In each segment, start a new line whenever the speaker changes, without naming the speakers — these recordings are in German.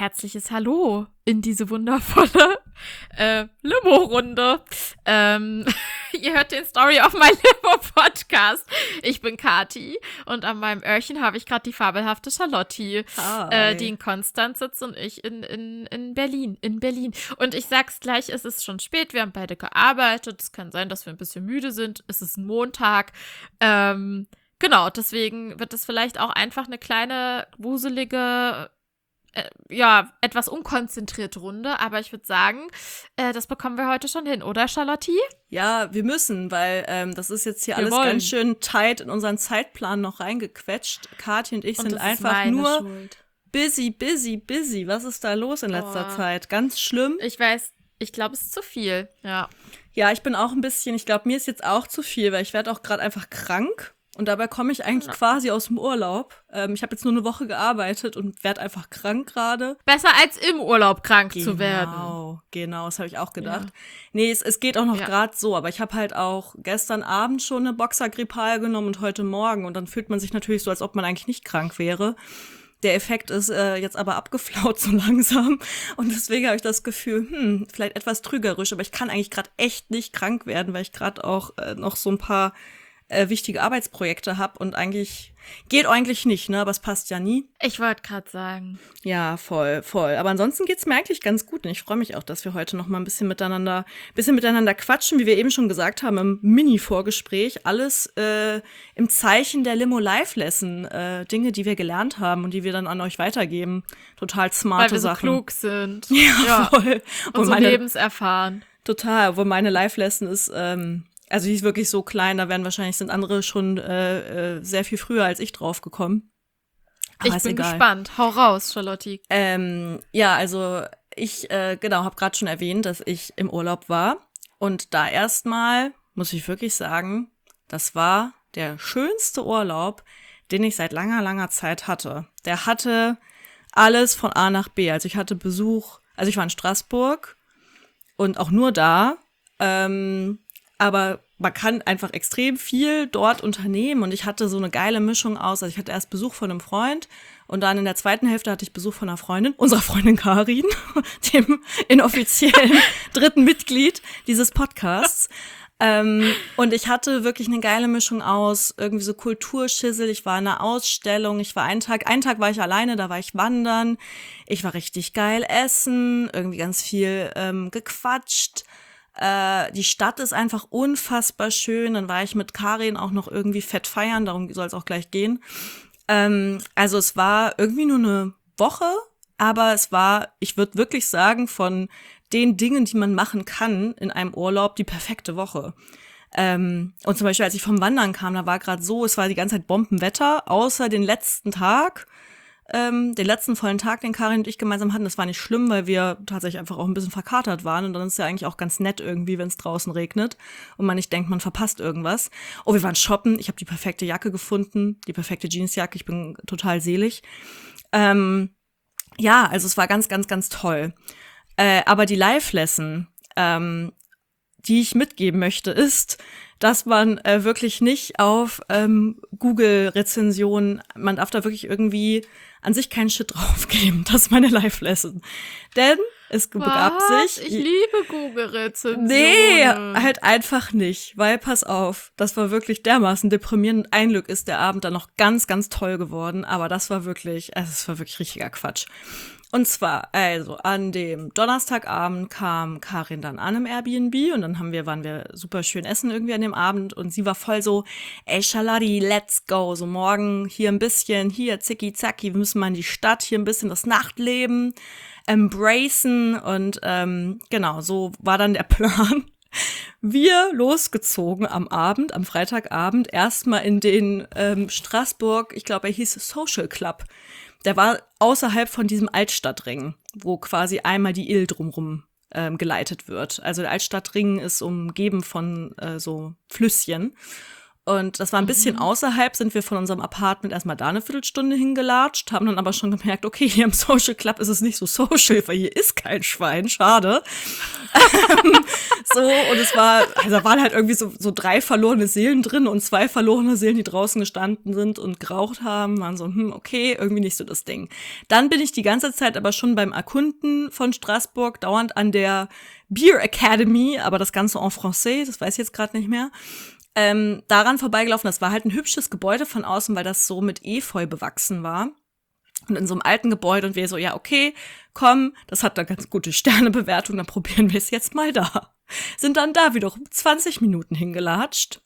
herzliches Hallo in diese wundervolle Limo-Runde. Ihr hört den Story of my Limo Podcast. Ich bin Kati und an meinem Öhrchen habe ich gerade die fabelhafte Charlotte, die in Konstanz sitzt und ich in Berlin. Und ich sag's gleich, es ist schon spät, wir haben beide gearbeitet. Es kann sein, dass wir ein bisschen müde sind. Es ist ein Montag. Genau, deswegen wird es vielleicht auch einfach eine kleine, wuselige, etwas unkonzentrierte Runde. Aber ich würde sagen, das bekommen wir heute schon hin, oder Charlotte?
Ja, wir müssen, weil das ist jetzt hier alles ganz schön tight in unseren Zeitplan noch reingequetscht. Kathi und ich sind einfach nur Schuld. Busy. Was ist da los in letzter Zeit? Ganz schlimm.
Ich weiß, ich glaube, es ist zu viel, ja.
Ja, ich bin auch ein bisschen, ich glaube, mir ist jetzt auch zu viel, weil ich werde auch gerade einfach krank. Und dabei komme ich eigentlich quasi aus dem Urlaub. Ich habe jetzt nur eine Woche gearbeitet und werde einfach krank gerade.
Besser als im Urlaub krank zu werden.
Genau, das habe ich auch gedacht. Ja. Nee, es geht auch noch gerade so, aber ich habe halt auch gestern Abend schon eine Boxer-Grippal genommen und heute Morgen. Und dann fühlt man sich natürlich so, als ob man eigentlich nicht krank wäre. Der Effekt ist jetzt aber abgeflaut so langsam. Und deswegen habe ich das Gefühl, vielleicht etwas trügerisch. Aber ich kann eigentlich gerade echt nicht krank werden, weil ich gerade auch noch so ein paar wichtige Arbeitsprojekte habe und geht eigentlich nicht, ne? Aber es passt ja nie.
Ich wollte gerade sagen.
Ja, voll. Aber ansonsten geht's mir eigentlich ganz gut und ich freue mich auch, dass wir heute noch mal ein bisschen miteinander quatschen, wie wir eben schon gesagt haben im Mini-Vorgespräch. Alles im Zeichen der Limo-Live-Lesson. Dinge, die wir gelernt haben und die wir dann an euch weitergeben. Total smarte Sachen.
Weil wir so klug sind.
Ja, voll.
Und so lebenserfahren.
Total, obwohl meine Live-Lesson ist also die ist wirklich so klein, sind andere schon sehr viel früher als ich drauf gekommen.
Aber ich bin gespannt. Hau raus, Charlotte.
Ja, also ich habe gerade schon erwähnt, dass ich im Urlaub war. Und da erstmal, muss ich wirklich sagen, das war der schönste Urlaub, den ich seit langer Zeit hatte. Der hatte alles von A nach B. Also ich hatte Besuch, also ich war in Straßburg und auch nur da, aber man kann einfach extrem viel dort unternehmen und ich hatte so eine geile Mischung aus. Also ich hatte erst Besuch von einem Freund und dann in der zweiten Hälfte hatte ich Besuch von einer Freundin, unserer Freundin Karin, dem inoffiziellen dritten Mitglied dieses Podcasts. Und ich hatte wirklich eine geile Mischung aus irgendwie so Kulturschissel. Ich war in einer Ausstellung, ich war einen Tag war ich alleine, da war ich wandern. Ich war richtig geil essen, irgendwie ganz viel gequatscht. Die Stadt ist einfach unfassbar schön. Dann war ich mit Karin auch noch irgendwie fett feiern, darum soll es auch gleich gehen. Also es war irgendwie nur eine Woche, aber es war, ich würde wirklich sagen, von den Dingen, die man machen kann in einem Urlaub, die perfekte Woche. Und zum Beispiel, als ich vom Wandern kam, da war gerade so, es war die ganze Zeit Bombenwetter, außer den letzten Tag. Den letzten vollen Tag, den Karin und ich gemeinsam hatten, das war nicht schlimm, weil wir tatsächlich einfach auch ein bisschen verkatert waren und dann ist es ja eigentlich auch ganz nett irgendwie, wenn es draußen regnet und man nicht denkt, man verpasst irgendwas. Oh, wir waren shoppen, ich habe die perfekte Jacke gefunden, die perfekte Jeansjacke, ich bin total selig. Ja, also es war ganz toll. Aber die Live-Lesson, die ich mitgeben möchte, ist, dass man wirklich nicht auf Google-Rezensionen, man darf da wirklich irgendwie an sich keinen Shit draufgeben. Das ist meine Live-Lesson. Denn es begab sich.
Ich liebe Google-Rezensionen.
Nee, halt einfach nicht. Weil, pass auf, das war wirklich dermaßen deprimierend. Ein Glück ist der Abend dann noch ganz toll geworden. Aber es war wirklich richtiger Quatsch. Und zwar, also an dem Donnerstagabend kam Karin dann an im Airbnb und dann waren wir super schön essen irgendwie an dem Abend und sie war voll so, ey Schaladi, let's go, so morgen hier ein bisschen, hier zicki zacki, wir müssen mal in die Stadt, hier ein bisschen das Nachtleben embracen und genau, so war dann der Plan. Wir losgezogen am Freitagabend, erstmal in den Straßburg, ich glaube, er hieß Social Club. Der war außerhalb von diesem Altstadtring, wo quasi einmal die Ill drumrum geleitet wird. Also der Altstadtring ist umgeben von so Flüsschen. Und das war ein bisschen außerhalb, sind wir von unserem Apartment erstmal da eine Viertelstunde hingelatscht, haben dann aber schon gemerkt, okay, hier im Social Club ist es nicht so social, weil hier ist kein Schwein, schade. So, und es war, also da waren halt irgendwie so 3 verlorene Seelen drin und 2 verlorene Seelen, die draußen gestanden sind und geraucht haben, waren so, okay, irgendwie nicht so das Ding. Dann bin ich die ganze Zeit aber schon beim Erkunden von Straßburg, dauernd an der Beer Academy, aber das Ganze en français, das weiß ich jetzt gerade nicht mehr. Daran vorbeigelaufen. Das war halt ein hübsches Gebäude von außen, weil das so mit Efeu bewachsen war. Und in so einem alten Gebäude und wir so, ja, okay, komm, das hat eine ganz gute Sternebewertung, dann probieren wir es jetzt mal da. Sind dann da wiederum 20 Minuten hingelatscht.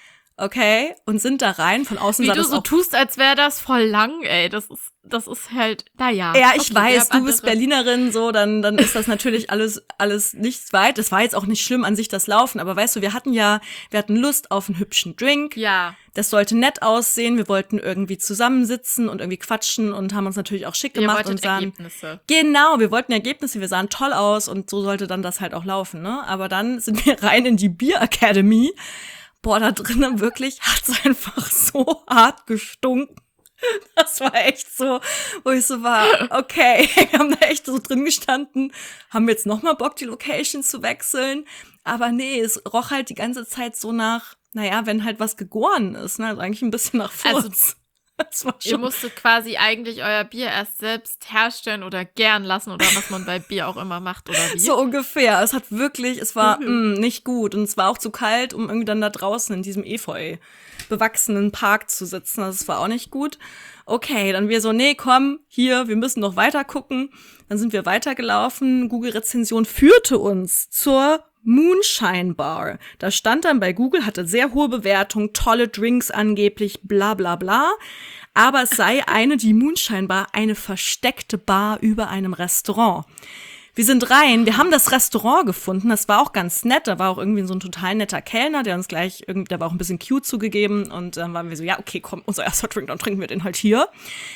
Okay, und sind da rein, von außen
Wie
sah
du
das
so
auch
tust, als wäre das voll lang, ey. Das ist halt, naja.
Ja, ich
okay,
weiß, du bist
andere.
Berlinerin, so, dann ist das natürlich alles nicht weit. Es war jetzt auch nicht schlimm an sich, das Laufen, aber weißt du, wir hatten Lust auf einen hübschen Drink.
Ja.
Das sollte nett aussehen. Wir wollten irgendwie zusammensitzen und irgendwie quatschen und haben uns natürlich auch schick gemacht und sahen.
Ergebnisse.
Genau, wir wollten Ergebnisse, wir sahen toll aus und so sollte dann das halt auch laufen, ne? Aber dann sind wir rein in die Beer Academy. Boah, da drinnen wirklich hat's einfach so hart gestunken. Das war echt so, wo ich so war, okay, wir haben da echt so drin gestanden, haben jetzt nochmal Bock, die Location zu wechseln. Aber nee, es roch halt die ganze Zeit so nach, naja, wenn halt was gegoren ist, ne, also eigentlich ein bisschen nach Furz.
Also,
das war
ihr
schon
musstet quasi eigentlich euer Bier erst selbst herstellen oder gären lassen oder was man bei Bier auch immer macht, oder wie?
so ungefähr. Es war nicht gut und es war auch zu kalt, um irgendwie dann da draußen in diesem Efeu bewachsenen Park zu sitzen. Das war auch nicht gut. Okay, dann wir so, nee, komm, hier, wir müssen noch weiter gucken. Dann sind wir weitergelaufen. Google-Rezension führte uns zur Moonshine Bar. Da stand dann bei Google, hatte sehr hohe Bewertung, tolle Drinks angeblich, bla bla bla. Aber es sei die Moonshine Bar, eine versteckte Bar über einem Restaurant. Wir sind rein, wir haben das Restaurant gefunden, das war auch ganz nett, da war auch irgendwie so ein total netter Kellner, der uns gleich, der war auch ein bisschen cute zugegeben und dann waren wir so, ja, okay, komm, unser erster Drink, dann trinken wir den halt hier.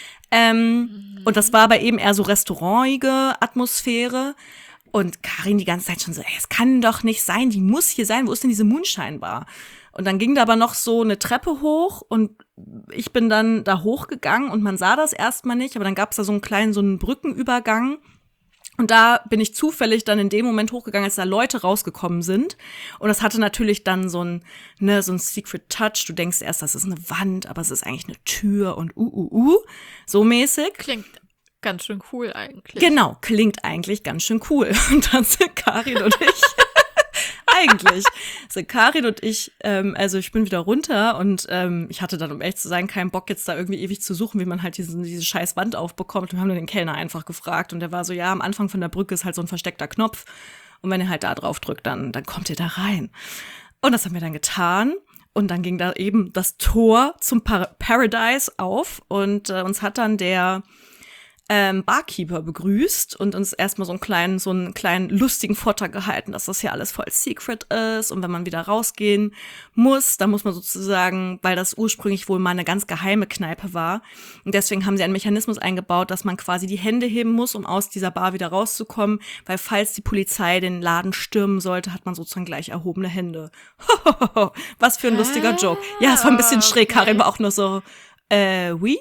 Und das war aber eben eher so restaurantige Atmosphäre und Karin die ganze Zeit schon so, ey, es kann doch nicht sein, die muss hier sein, wo ist denn diese Moonshine Bar? Und dann ging da aber noch so eine Treppe hoch und ich bin dann da hochgegangen und man sah das erstmal nicht, aber dann gab es da so einen Brückenübergang. Und da bin ich zufällig dann in dem Moment hochgegangen, als da Leute rausgekommen sind. Und das hatte natürlich dann so ein Secret Touch. Du denkst erst, das ist eine Wand, aber es ist eigentlich eine Tür und so mäßig.
Klingt ganz schön cool eigentlich.
Genau, klingt eigentlich ganz schön cool. Und dann sind Karin und ich also ich bin wieder runter und ich hatte dann, um ehrlich zu sein, keinen Bock jetzt da irgendwie ewig zu suchen, wie man halt diese scheiß Wand aufbekommt. Wir haben dann den Kellner einfach gefragt und der war so, ja, am Anfang von der Brücke ist halt so ein versteckter Knopf und wenn ihr halt da drauf drückt, dann kommt ihr da rein. Und das haben wir dann getan. Und dann ging da eben das Tor zum Paradise auf und uns hat dann der Barkeeper begrüßt und uns erstmal so einen kleinen lustigen Vortrag gehalten, dass das hier alles voll secret ist und wenn man wieder rausgehen muss, dann muss man sozusagen, weil das ursprünglich wohl mal eine ganz geheime Kneipe war und deswegen haben sie einen Mechanismus eingebaut, dass man quasi die Hände heben muss, um aus dieser Bar wieder rauszukommen, weil falls die Polizei den Laden stürmen sollte, hat man sozusagen gleich erhobene Hände. Was für ein lustiger Joke. Ja, es war ein bisschen schräg,
okay.
Karin war auch nur so, oui?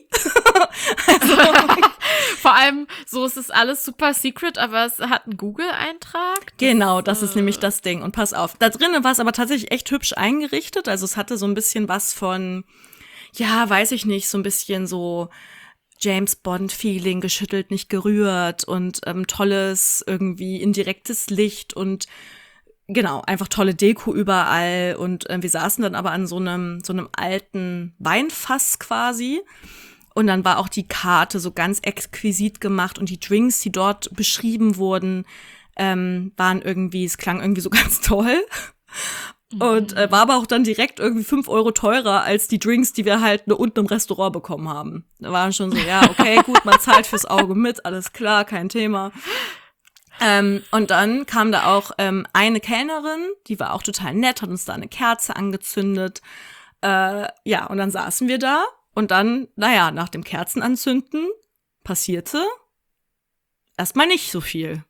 Vor allem, so ist es alles super secret, aber es hat einen Google-Eintrag.
Genau, das ist nämlich das Ding. Und pass auf, da drinnen war es aber tatsächlich echt hübsch eingerichtet. Also es hatte so ein bisschen was von, ja, weiß ich nicht, so ein bisschen so James Bond-Feeling, geschüttelt, nicht gerührt und tolles, irgendwie indirektes Licht und genau, einfach tolle Deko überall. Und wir saßen dann aber an so einem alten Weinfass quasi. Und dann war auch die Karte so ganz exquisit gemacht und die Drinks, die dort beschrieben wurden, waren irgendwie, es klang irgendwie so ganz toll. Und war aber auch dann direkt irgendwie 5 Euro teurer als die Drinks, die wir halt unten im Restaurant bekommen haben. Da waren schon so, ja, okay, gut, man zahlt fürs Auge mit, alles klar, kein Thema. Und dann kam da auch eine Kellnerin, die war auch total nett, hat uns da eine Kerze angezündet. Ja, und dann saßen wir da. Und dann, naja, nach dem Kerzenanzünden passierte erstmal nicht so viel.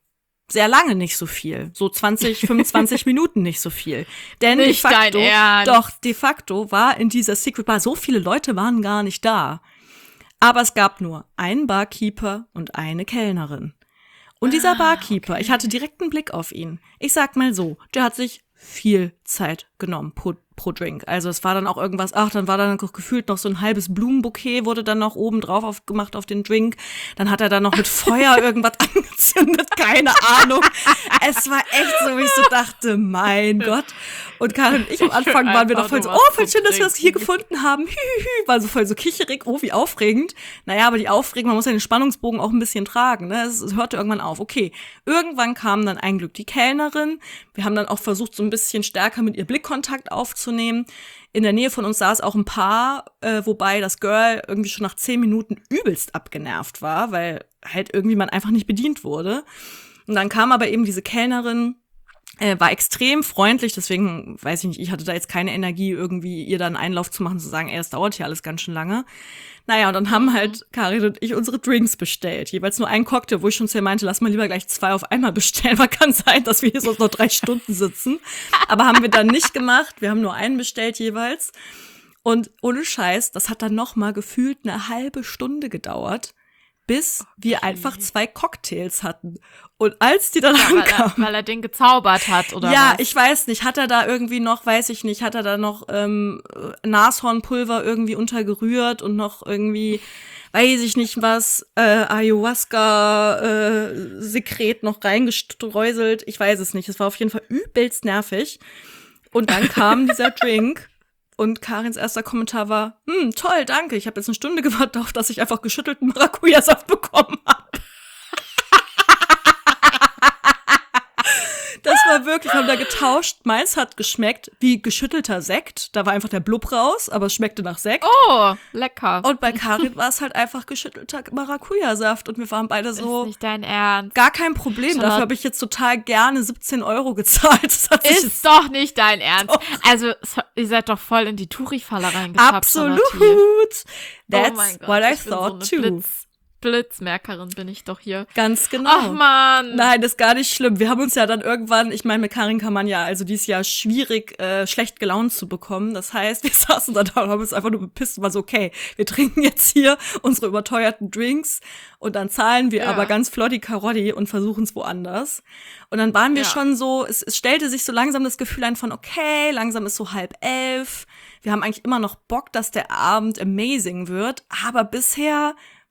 sehr lange nicht so viel. So 20, 25 Minuten nicht so viel. Denn
Nicht dein Ernst.
Doch, de facto war in dieser Secret Bar, so viele Leute waren gar nicht da. Aber es gab nur einen Barkeeper und eine Kellnerin. Und dieser Barkeeper, ich hatte direkt einen Blick auf ihn. Ich sag mal so, der hat sich viel Zeit genommen pro Drink. Also es war dann auch irgendwas, dann war dann gefühlt noch so ein halbes Blumenbouquet, wurde dann noch oben drauf gemacht auf den Drink. Dann hat er dann noch mit Feuer irgendwas angezündet, keine Ahnung. Es war echt so, wie ich so dachte, mein Gott. Und Karin und ich am Anfang waren wir noch voll so, voll schön, dass wir das hier gefunden haben. War so voll so kicherig, wie aufregend. Naja, aber die Aufregung, man muss ja den Spannungsbogen auch ein bisschen tragen, ne? Es hörte irgendwann auf. Okay, irgendwann kam dann ein Glück die Kellnerin. Wir haben dann auch versucht, so ein bisschen stärker mit ihr Blickkontakt aufzunehmen. In der Nähe von uns saß auch ein Paar, wobei das Girl irgendwie schon nach 10 Minuten übelst abgenervt war, weil halt irgendwie man einfach nicht bedient wurde. Und dann kam aber eben diese Kellnerin, war extrem freundlich, deswegen, weiß ich nicht, ich hatte da jetzt keine Energie, irgendwie ihr dann einen Einlauf zu machen, zu sagen, das dauert hier alles ganz schön lange. Naja, und dann haben halt Karin und ich unsere Drinks bestellt. Jeweils nur einen Cocktail, wo ich schon zu ihr meinte, lass mal lieber gleich 2 auf einmal bestellen, weil kann sein, dass wir hier sonst noch 3 Stunden sitzen. Aber haben wir dann nicht gemacht, wir haben nur einen bestellt jeweils. Und ohne Scheiß, das hat dann noch mal gefühlt eine halbe Stunde gedauert, bis wir einfach 2 Cocktails hatten. Und als die dann ankamen,
weil er den gezaubert hat, oder
ja,
was?
ich weiß nicht, hat er da irgendwie noch, weiß ich nicht, hat er da noch Nashornpulver irgendwie untergerührt und noch irgendwie, weiß ich nicht was, Ayahuasca-Sekret noch reingestreuselt. Ich weiß es nicht, es war auf jeden Fall übelst nervig. Und dann kam dieser Drink. Und Karins erster Kommentar war, toll, danke, ich habe jetzt eine Stunde gewartet darauf, dass ich einfach geschüttelten Maracuja-Saft bekommen habe. Das war wirklich, wir haben da getauscht. Meins hat geschmeckt wie geschüttelter Sekt. Da war einfach der Blub raus, aber es schmeckte nach Sekt.
Oh, lecker.
Und bei Karin war es halt einfach geschüttelter Maracuja-Saft. Und wir waren beide so,
ist nicht dein Ernst.
Gar kein Problem. Dafür habe ich jetzt total gerne 17 € gezahlt. Das hat sich
Ist doch nicht dein Ernst. Doch. Also, ihr seid doch voll in die Touri-Falle reingetappt.
Absolut. That's
oh mein Gott,
what I thought
so
too.
Blitzmerkerin bin ich doch hier.
Ganz genau.
Ach man.
Nein, das ist gar nicht schlimm. Wir haben uns ja dann irgendwann, ich meine, mit Karin kann man ja, also die ist ja schwierig, schlecht gelaunt zu bekommen. Das heißt, wir saßen da und haben uns einfach nur bepisst und war so, okay, wir trinken jetzt hier unsere überteuerten Drinks und dann zahlen wir aber ganz flotti Karotti und versuchen es woanders. Und dann waren wir schon so, es stellte sich so langsam das Gefühl ein von, okay, langsam ist so 10:30. Wir haben eigentlich immer noch Bock, dass der Abend amazing wird, aber bisher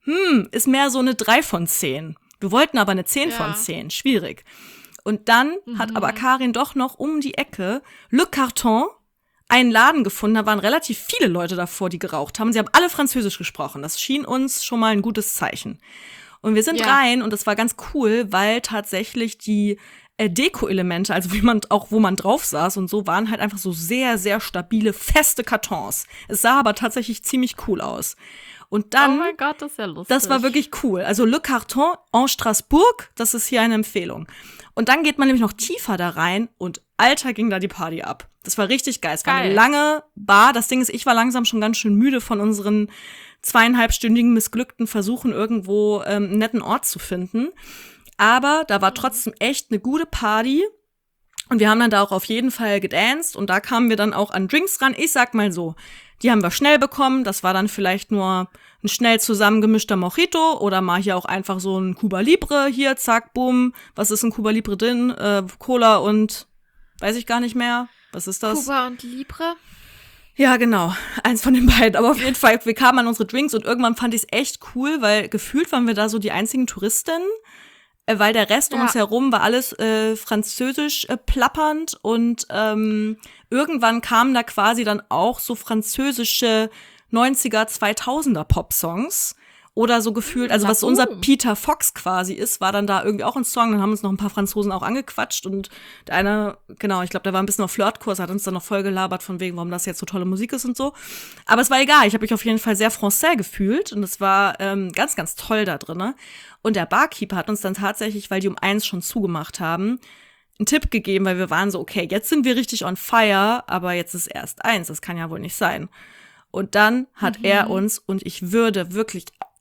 ist mehr so eine 3 von 10. Wir wollten aber eine 10 von 10. Schwierig. Und dann hat aber Karin doch noch um die Ecke Le Carton einen Laden gefunden. Da waren relativ viele Leute davor, die geraucht haben. Sie haben alle Französisch gesprochen. Das schien uns schon mal ein gutes Zeichen. Und wir sind rein und das war ganz cool, weil tatsächlich die Deko-Elemente, also wo man drauf saß und so, waren halt einfach so sehr, sehr stabile, feste Kartons. Es sah aber tatsächlich ziemlich cool aus. Und dann,
oh mein Gott, das ist ja lustig.
Das war wirklich cool. Also Le Carton en Strasbourg, das ist hier eine Empfehlung. Und dann geht man nämlich noch tiefer da rein und Alter, ging da die Party ab. Das war richtig geil. Es war eine lange Bar. Das Ding ist, ich war langsam schon ganz schön müde von unseren 2,5-stündigen missglückten Versuchen, irgendwo einen netten Ort zu finden. Aber da war trotzdem echt eine gute Party. Und wir haben dann da auch auf jeden Fall gedanced. Und da kamen wir dann auch an Drinks ran. Ich sag mal so, die haben wir schnell bekommen. Das war dann vielleicht nur ein schnell zusammengemischter Mojito oder mal hier auch einfach so ein Cuba Libre. Hier, zack, bumm. Was ist ein Cuba Libre drin? Cola und weiß ich gar nicht mehr. Was ist das?
Cuba und Libre?
Ja, genau. Eins von den beiden. Aber auf jeden Fall, wir kamen an unsere Drinks und irgendwann fand ich es echt cool, weil gefühlt waren wir da so die einzigen Touristen. Weil der Rest um uns herum war alles französisch plappernd und irgendwann kamen da quasi dann auch so französische 90er, 2000er Pop-Songs oder so gefühlt, also was unser Peter Fox quasi ist, war dann da irgendwie auch ein Song, dann haben uns noch ein paar Franzosen auch angequatscht und der eine, genau, ich glaube, der war ein bisschen auf Flirtkurs, hat uns dann noch voll gelabert von wegen, warum das jetzt so tolle Musik ist und so, aber es war egal, ich habe mich auf jeden Fall sehr français gefühlt und es war ganz, ganz toll da drin. Und der Barkeeper hat uns dann tatsächlich, weil die um 1 schon zugemacht haben, einen Tipp gegeben, weil wir waren so, okay, jetzt sind wir richtig on fire, aber jetzt ist erst 1, das kann ja wohl nicht sein. Und dann hat er uns, und ich würde wirklich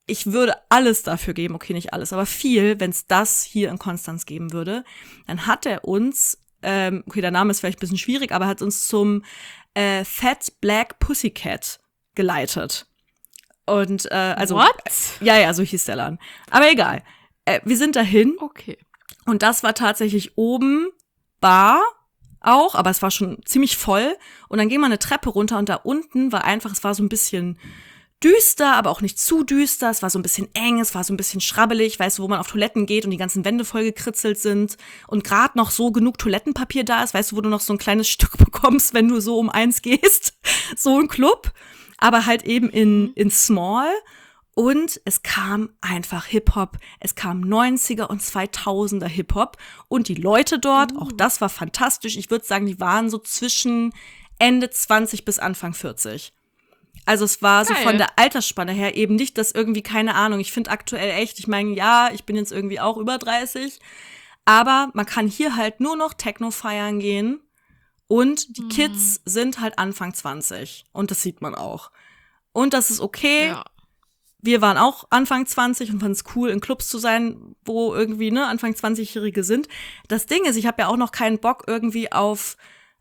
ich würde alles dafür geben, okay, nicht alles, aber viel, wenn es das hier in Konstanz geben würde. Dann hat er uns, okay, der Name ist vielleicht ein bisschen schwierig, aber hat uns zum Fat Black Pussycat geleitet. Und also
What?
Ja, so hieß der Laden. Aber egal. Wir sind dahin.
Okay.
Und das war tatsächlich oben Bar auch, aber es war schon ziemlich voll. Und dann ging man eine Treppe runter und da unten war einfach, es war so ein bisschen düster, aber auch nicht zu düster. Es war so ein bisschen eng, es war so ein bisschen schrabbelig, weißt du, wo man auf Toiletten geht und die ganzen Wände voll gekritzelt sind und gerade noch so genug Toilettenpapier da ist, weißt du, wo du noch so ein kleines Stück bekommst, wenn du so um 1 gehst. So ein Club, aber halt eben in small. Und es kam einfach Hip-Hop. Es kam 90er und 2000er Hip-Hop. Und die Leute dort, auch das war fantastisch. Ich würde sagen, die waren so zwischen Ende 20 bis Anfang 40. Also es war so
Geil.
von der Altersspanne her eben nicht, dass irgendwie, keine Ahnung, ich finde aktuell echt, ich meine, ja, ich bin jetzt irgendwie auch über 30, aber man kann hier halt nur noch Techno feiern gehen und die Kids sind halt Anfang 20 und das sieht man auch. Und das ist okay.
Ja.
Wir waren auch Anfang 20 und fanden es cool, in Clubs zu sein, wo irgendwie, ne, Anfang 20-Jährige sind. Das Ding ist, ich habe ja auch noch keinen Bock irgendwie auf,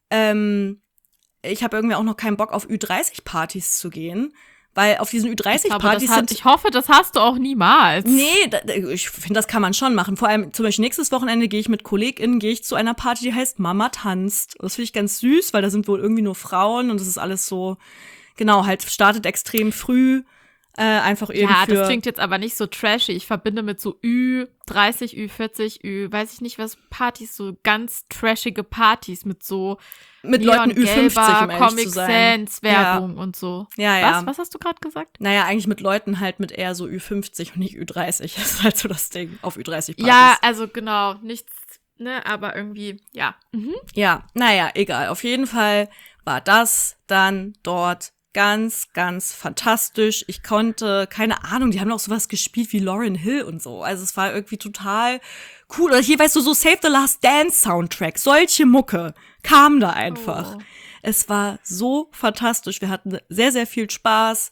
ich habe irgendwie auch noch keinen Bock auf Ü30-Partys zu gehen, weil auf diesen Ü30-Partys sind.
Ich hoffe, das hast du auch niemals.
Nee, ich finde, das kann man schon machen. Vor allem zum Beispiel nächstes Wochenende gehe ich mit KollegInnen zu einer Party, die heißt Mama tanzt. Das finde ich ganz süß, weil da sind wohl irgendwie nur Frauen und das ist alles so, genau, halt startet extrem früh. Einfach eben
Ja,
für
das klingt jetzt aber nicht so trashy. Ich verbinde mit so Ü30, Ü40, weiß ich nicht was, Partys, so ganz trashige Partys mit so
mit Leuten Ü50, um ehrlich
Comic
zu sein.
Sans Werbung und so.
Ja.
Was hast du gerade gesagt?
Naja, eigentlich mit Leuten halt mit eher so Ü50 und nicht Ü30. Das ist halt so das Ding auf Ü30-Partys.
Ja, also genau, nichts, ne, aber irgendwie, ja.
Ja, naja, egal. Auf jeden Fall war das dann dort ganz, ganz fantastisch. Ich konnte, keine Ahnung, die haben auch sowas gespielt wie Lauryn Hill und so. Also es war irgendwie total cool. Oder hier, weißt du, so Save the Last Dance Soundtrack. Solche Mucke kam da einfach.
Oh.
Es war so fantastisch. Wir hatten sehr, sehr viel Spaß.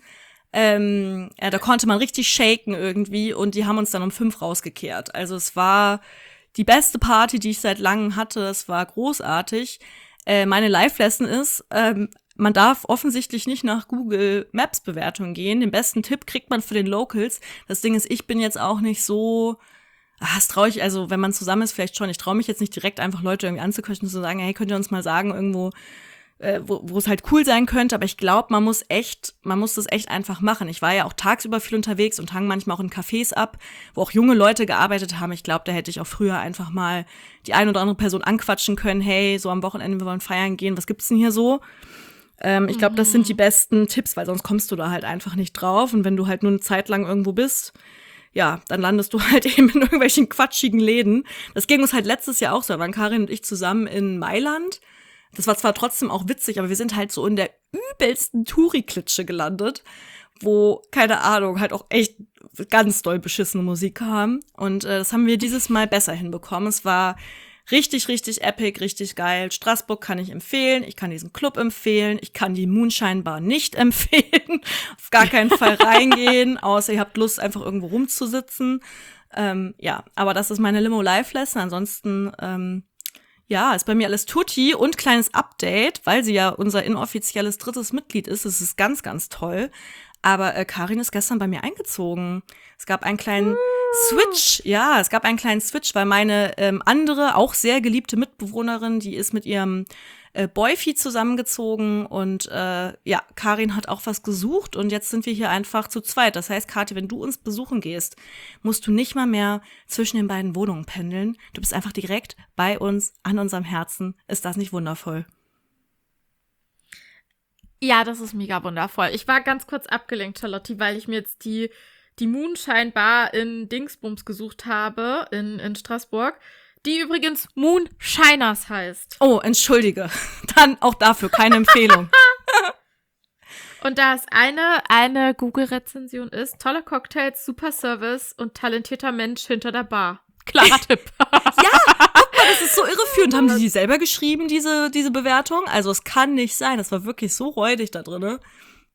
Da konnte man richtig shaken irgendwie und die haben uns dann um 5 rausgekehrt. Also es war die beste Party, die ich seit langem hatte. Es war großartig. Meine Live-Lesson ist, man darf offensichtlich nicht nach Google Maps Bewertungen gehen. Den besten Tipp kriegt man für den Locals. Das Ding ist, ich bin jetzt auch nicht so, das traue ich, also wenn man zusammen ist, vielleicht schon. Ich traue mich jetzt nicht direkt einfach Leute irgendwie anzuquatschen und zu sagen, hey, könnt ihr uns mal sagen, irgendwo, wo es halt cool sein könnte. Aber ich glaube, man muss das echt einfach machen. Ich war ja auch tagsüber viel unterwegs und hang manchmal auch in Cafés ab, wo auch junge Leute gearbeitet haben. Ich glaube, da hätte ich auch früher einfach mal die eine oder andere Person anquatschen können. Hey, so am Wochenende, wir wollen feiern gehen. Was gibt's denn hier so? Ich glaube, das sind die besten Tipps, weil sonst kommst du da halt einfach nicht drauf. Und wenn du halt nur eine Zeit lang irgendwo bist, ja, dann landest du halt eben in irgendwelchen quatschigen Läden. Das ging uns halt letztes Jahr auch so. Da waren Karin und ich zusammen in Mailand. Das war zwar trotzdem auch witzig, aber wir sind halt so in der übelsten Touri-Klitsche gelandet, wo, keine Ahnung, halt auch echt ganz doll beschissene Musik kam. Und das haben wir dieses Mal besser hinbekommen. Es war richtig, richtig epic, richtig geil. Straßburg kann ich empfehlen. Ich kann diesen Club empfehlen. Ich kann die Moonshine Bar nicht empfehlen. Auf gar keinen Fall reingehen, außer ihr habt Lust, einfach irgendwo rumzusitzen. Ja, aber das ist meine Limo-Live-Lesson. Ansonsten, ja, ist bei mir alles tutti und kleines Update, weil sie ja unser inoffizielles 3. Mitglied ist. Das ist ganz, ganz toll. Aber Karin ist gestern bei mir eingezogen. Es gab einen kleinen Switch. Ja, es gab einen kleinen Switch, weil meine andere, auch sehr geliebte Mitbewohnerin, die ist mit ihrem Boyfie zusammengezogen. Und ja, Karin hat auch was gesucht. Und jetzt sind wir hier einfach zu zweit. Das heißt, Kathi, wenn du uns besuchen gehst, musst du nicht mal mehr zwischen den beiden Wohnungen pendeln. Du bist einfach direkt bei uns, an unserem Herzen. Ist das nicht wundervoll?
Ja, das ist mega wundervoll. Ich war ganz kurz abgelenkt, Charlotte, weil ich mir jetzt die Moonshine Bar in Dingsbums gesucht habe, in Straßburg, die übrigens Moonshiners heißt.
Oh, entschuldige. Dann auch dafür keine Empfehlung.
Und da ist eine Google-Rezension ist, tolle Cocktails, super Service und talentierter Mensch hinter der Bar. Klarer Tipp.
Ja, guck mal, das ist so irreführend. Haben die selber geschrieben, diese Bewertung? Also es kann nicht sein. Das war wirklich so räudig da drin.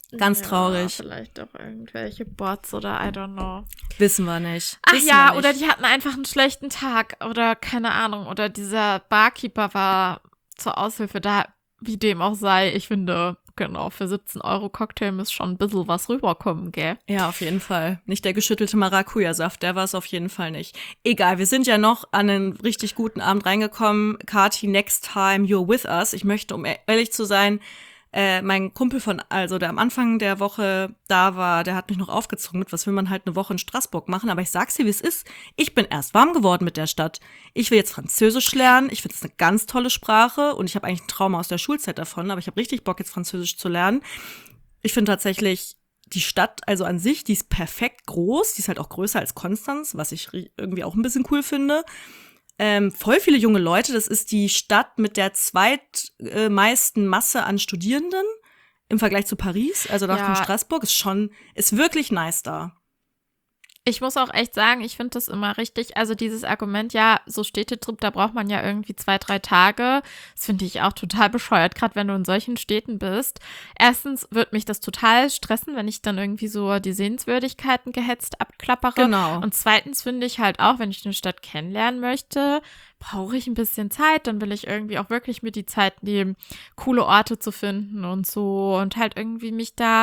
Ganz
Ja,
traurig.
vielleicht auch irgendwelche Bots oder I don't know.
Wissen wir nicht.
Ach
Wissen
ja,
wir
oder
nicht.
die hatten einfach einen schlechten Tag oder keine Ahnung. Oder dieser Barkeeper war zur Aushilfe da, wie dem auch sei. Ich finde, genau, für 17 Euro Cocktail muss schon ein bisschen was rüberkommen, gell?
Ja, auf jeden Fall. Nicht der geschüttelte Maracuja-Saft, der war es auf jeden Fall nicht. Egal, wir sind ja noch an einen richtig guten Abend reingekommen. Kati, next time you're with us. Ich möchte, um ehrlich zu sein, mein Kumpel der am Anfang der Woche da war, der hat mich noch aufgezogen mit, was will man halt eine Woche in Straßburg machen. Aber ich sag's dir, wie es ist. Ich bin erst warm geworden mit der Stadt. Ich will jetzt Französisch lernen. Ich finde es eine ganz tolle Sprache und ich habe eigentlich ein Trauma aus der Schulzeit davon, aber ich habe richtig Bock, jetzt Französisch zu lernen. Ich finde tatsächlich die Stadt, also an sich, die ist perfekt groß. Die ist halt auch größer als Konstanz, was ich irgendwie auch ein bisschen cool finde. Voll viele junge Leute. Das ist die Stadt mit der zweitmeisten Masse an Studierenden im Vergleich zu Paris. Also nach dem Straßburg ist wirklich nice da.
Ich muss auch echt sagen, ich finde das immer richtig. Also dieses Argument, ja, so Städtetrip, da braucht man ja irgendwie 2, 3 Tage. Das finde ich auch total bescheuert, gerade wenn du in solchen Städten bist. Erstens wird mich das total stressen, wenn ich dann irgendwie so die Sehenswürdigkeiten gehetzt abklappere.
Genau.
Und zweitens finde ich halt auch, wenn ich eine Stadt kennenlernen möchte, brauche ich ein bisschen Zeit. Dann will ich irgendwie auch wirklich mir die Zeit nehmen, coole Orte zu finden und so und halt irgendwie mich da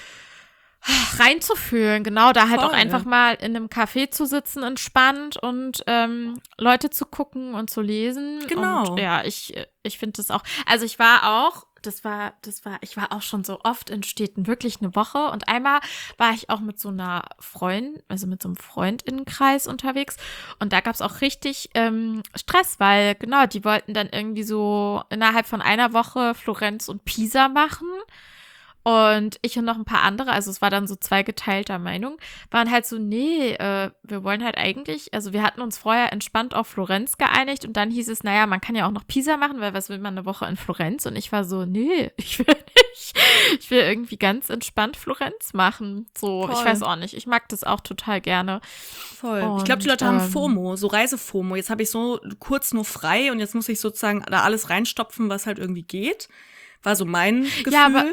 reinzufühlen, genau, da halt
Voll.
auch einfach mal in einem Café zu sitzen, entspannt und Leute zu gucken und zu lesen.
Genau.
Und ja, ich finde das auch, also ich war auch, ich war auch schon so oft in Städten, wirklich eine Woche und einmal war ich auch mit so einer mit so einem Freundinnenkreis unterwegs und da gab es auch richtig Stress, weil genau, die wollten dann irgendwie so innerhalb von einer Woche Florenz und Pisa machen. Und ich und noch ein paar andere, also es war dann so zweigeteilter Meinung, waren halt so, nee, wir wollen halt eigentlich, also wir hatten uns vorher entspannt auf Florenz geeinigt und dann hieß es, naja, man kann ja auch noch Pisa machen, weil was will man eine Woche in Florenz? Und ich war so, nee, ich will nicht. Ich will irgendwie ganz entspannt Florenz machen. So,
Voll.
Ich weiß auch nicht, ich mag das auch total gerne.
Voll.
Und,
ich glaube, die Leute haben FOMO, so Reise-FOMO. Jetzt habe ich so kurz nur frei und jetzt muss ich sozusagen da alles reinstopfen, was halt irgendwie geht. War so mein Gefühl.